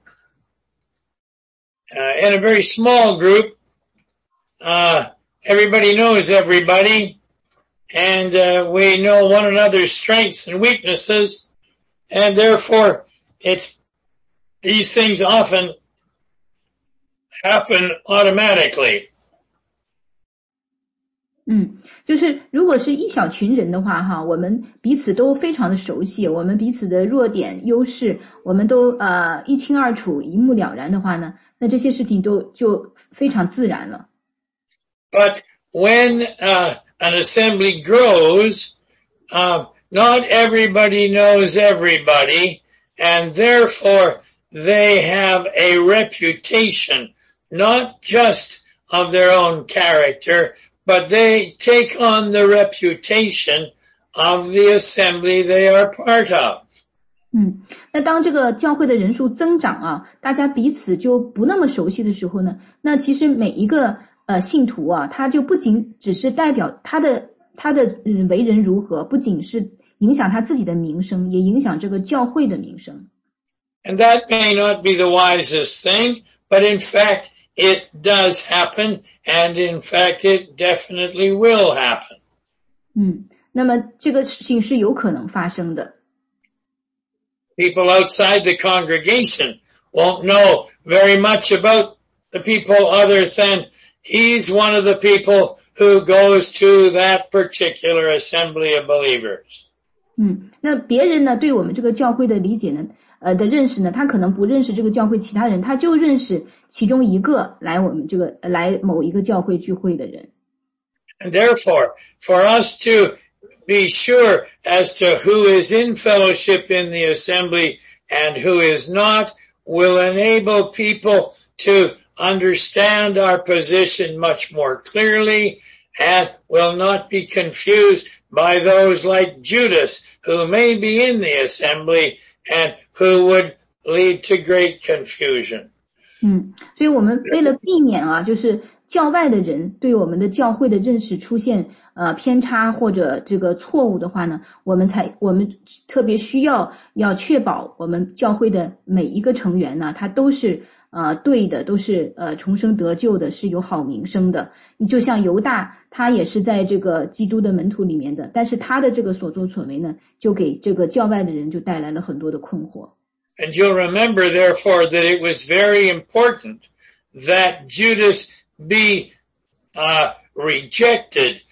uh, in a very small group, uh, everybody knows everybody, and uh, we know one another's strengths and weaknesses, and therefore it's these things often happen automatically. 嗯，就是如果是一小群人的话哈，我们彼此都非常的熟悉，我们彼此的弱点优势我们都呃一清二楚一目了然的话呢，那这些事情都就非常自然了。 But when uh, an assembly grows, uh, not everybody knows everybody, and therefore they have a reputation, not just of their own character, but they take on the reputation of the assembly they are part of. 嗯，那当这个教会的人数增长啊，大家彼此就不那么熟悉的时候呢，那其实每一个呃信徒啊，他就不仅只是代表他的他的嗯为人如何，不仅是影响他自己的名声，也影响这个教会的名声。 And that may not be the wisest thing, but in fact it does happen, and in fact it definitely will happen. 嗯，那么这个事情是有可能发生的。 People outside the congregation won't know very much about the people other than he's one of the people who goes to that particular assembly of believers. 嗯，那别人呢对我们这个教会的理解呢，呃的认识呢，他可能不认识这个教会其他人，他就认识其中一个来我们这个来某一个教会聚会的人。 And therefore, for us to be sure as to who is in fellowship in the assembly and who is not will enable people to understand our position much more clearly and will not be confused by those like Judas who may be in the assembly and who would lead to great confusion. 嗯，所以我们为了避免啊，就是教外的人对我们的教会的认识出现呃偏差或者这个错误的话呢，我们才我们特别需要要确保我们教会的每一个成员呢，他都是呃对的，都是呃重生得救的，是有好名声的。你就像犹大，他也是在这个基督的门徒里面的，但是他的这个所作所为呢，就给这个教外的人就带来了很多的困惑。 And you'll remember, therefore, that it was very important that Judas be uh, rejected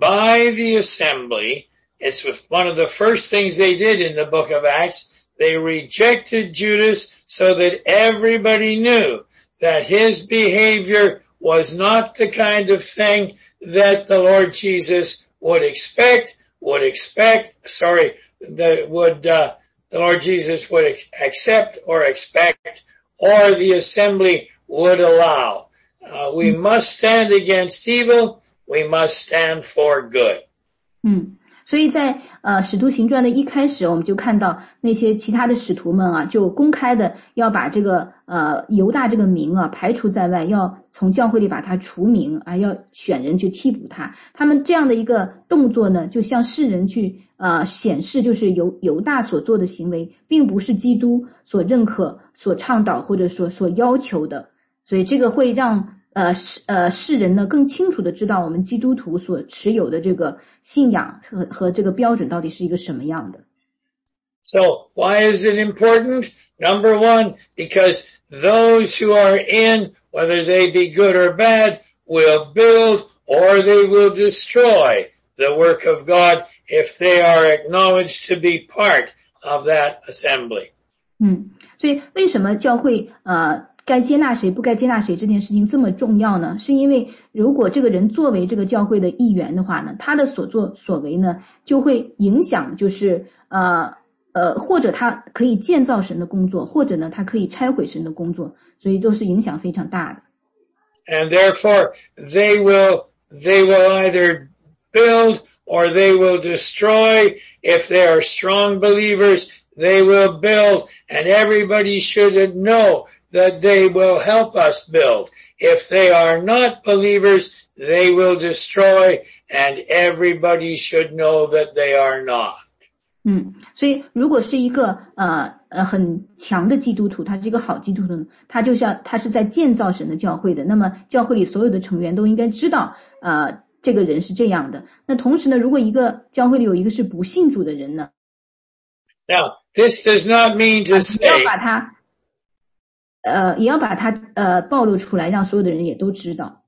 by the assembly. It's one of the first things they did in the book of Acts. They rejected Judas so that everybody knew that his behavior was not the kind of thing that the Lord Jesus would expect, would expect, sorry, that would, uh, the Lord Jesus would accept or expect, or the assembly would allow. Uh, we must stand against evil. We must stand for good. 嗯，所以在呃使徒行传的一开始，我们就看到那些其他的使徒们啊，就公开的要把这个呃犹大这个名啊排除在外，要从教会里把他除名啊，要选人去替补他。他们这样的一个动作呢，就向世人去呃显示，就是犹犹大所做的行为，并不是基督所认可、所倡导或者说所要求的。所以这个会让呃世呃世人呢更清楚的知道我们基督徒所持有的这个信仰和和这个标准到底是一个什么样的。 So why is it important? Number one, because those who are in, whether they be good or bad, will build or they will destroy the work of God if they are acknowledged to be part of that assembly. 嗯，所以为什么教会呃该接纳谁不该接纳谁这件事情这么重要呢？是因为如果这个人作为这个教会的一员的话呢，他的所作所为呢就会影响，就是呃呃或者他可以建造神的工作，或者呢他可以拆毁神的工作，所以都是影响非常大的。 And therefore they will they will either build or they will destroy. If they are strong believers, they will build, and everybody should know that they will help us build. If they are not believers, they will destroy, and everybody should know that they are not. 嗯，所以如果是一个呃呃很强的基督徒，他是一个好基督徒呢，他就像他是在建造神的教会的，那么教会里所有的成员都应该知道呃这个人是这样的。那同时呢，如果一个教会里有一个是不信主的人呢， Now, this does not mean to say 也要把他呃也要把他呃暴露出来，让所有的人也都知道。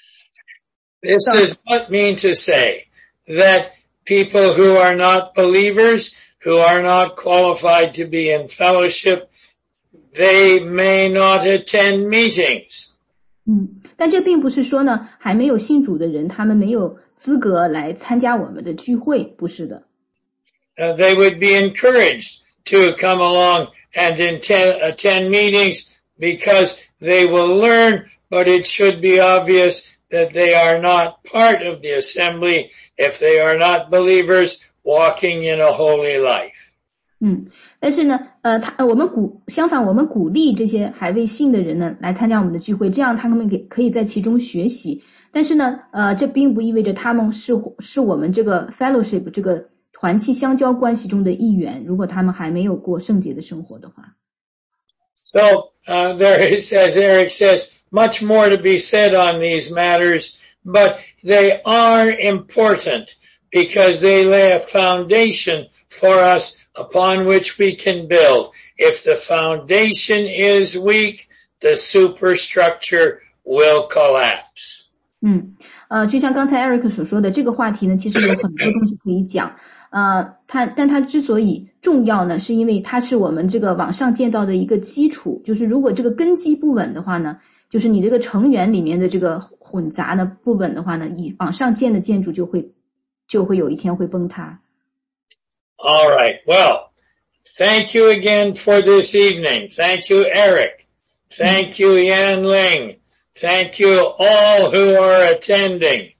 This does not mean to say that people who are not believers, who are not qualified to be in fellowship, they may not attend meetings. 嗯，但这并不是说呢，还没有信主的人，他们没有资格来参加我们的聚会，不是的。 Uh, they would be encouraged to come along and attend, attend meetings because they will learn, but it should be obvious that they are not part of the assembly if they are not believers walking in a holy life. 嗯，但是呢，呃，他我们鼓相反，我们鼓励这些还未信的人呢来参加我们的聚会，这样他们给可以在其中学习。但是呢，呃，这并不意味着他们是是我们这个 fellowship 这个团契相交关系中的一员，如果他们还没有过圣洁的生活的话。 So, uh, there is, as Eric says, much more to be said on these matters, but they are important because they lay a foundation for us upon which we can build. If the foundation is weak, the superstructure will collapse. 嗯，呃，就像刚才 Eric 所说的，这个话题呢，其实有很多东西可以讲。呃，它，但它之所以重要呢，是因为它是我们这个往上建造的一个基础。就是如果这个根基不稳的话呢，就是你这个成员里面的这个混杂呢不稳的话呢，你往上建的建筑就会就会有一天会崩塌。 All right. Well, thank you again for this evening. Thank you, Eric. Thank you, Yan Ling. Thank you all who are attending.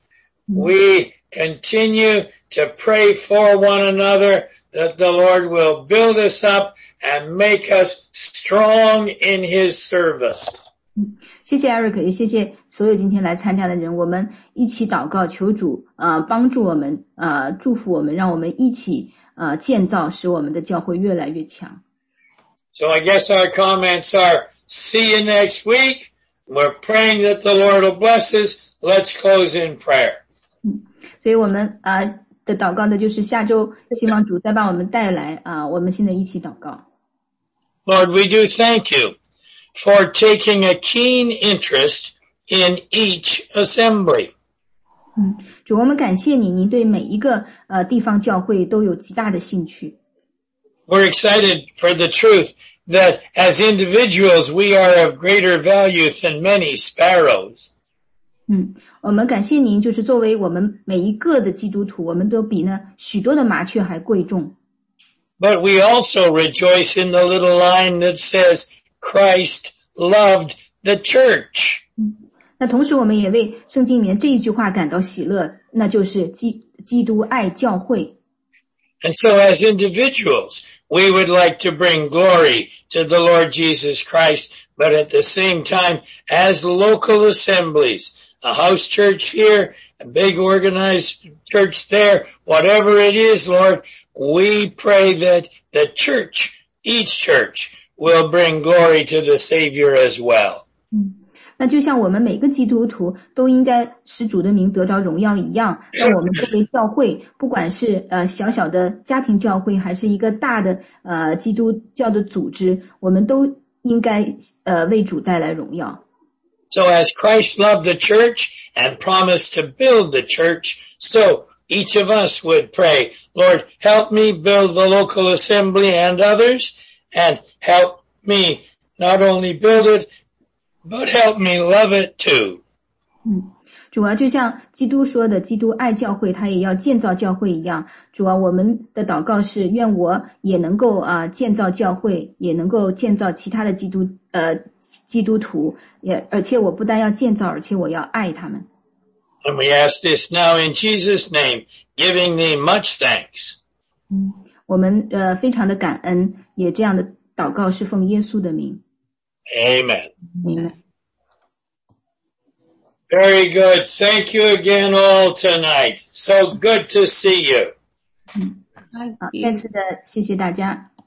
We continue to pray for one another that the Lord will build us up and make us strong in His service. 谢谢 Eric， 也谢谢所有今天来参加的人。我们一起祷告，求主呃帮助我们，呃祝福我们，让我们一起呃建造，使我们的教会越来越强。 So I guess our comments are, see you next week. We're praying that the Lord will bless us. Let's close in prayer. 嗯，所以我们呃的祷告呢，就是下周希望主再把我们带来啊、呃，我们现在一起祷告。 Lord, we do thank you for taking a keen interest in each assembly. 嗯，主，我们感谢你，您对每一个呃地方教会都有极大的兴趣。 We're excited for the truth that as individuals we are of greater value than many sparrows. 嗯，我们感谢您，就是作为我们每一个的基督徒，我们都比呢许多的麻雀还贵重。 But we also rejoice in the little line that says, Christ loved the church. 嗯，那同时我们也为圣经里面这一句话感到喜乐，那就是基基督爱教会。 And so as individuals, we would like to bring glory to the Lord Jesus Christ, but at the same time, as local assemblies, a house church here, a big organized church there, whatever it is, Lord, we pray that the church, each church, will bring glory to the Savior as well. 嗯， 那就像我们每个基督徒都应该使主的名得着荣耀一样，那我们作为教会，不管是呃小小的家庭教会，还是一个大的呃基督教的组织，我们都应该呃为主带来荣耀。 So as Christ loved the church and promised to build the church, so each of us would pray, Lord, help me build the local assembly and others, and help me not only build it, but help me love it too. 嗯，主啊，就像基督说的，基督爱教会，他也要建造教会一样。主啊，我们的祷告是，愿我也能够啊建造教会，也能够建造其他的基督呃基督徒，也而且我不但要建造，而且我要爱他们。 And we ask this now in Jesus' name, giving thee much thanks. 嗯，我们呃非常的感恩，也这样的祷告是奉耶稣的名。 Amen. Amen. Very good. Thank you again all tonight. So good to see you. 嗯，好，再次的谢谢大家。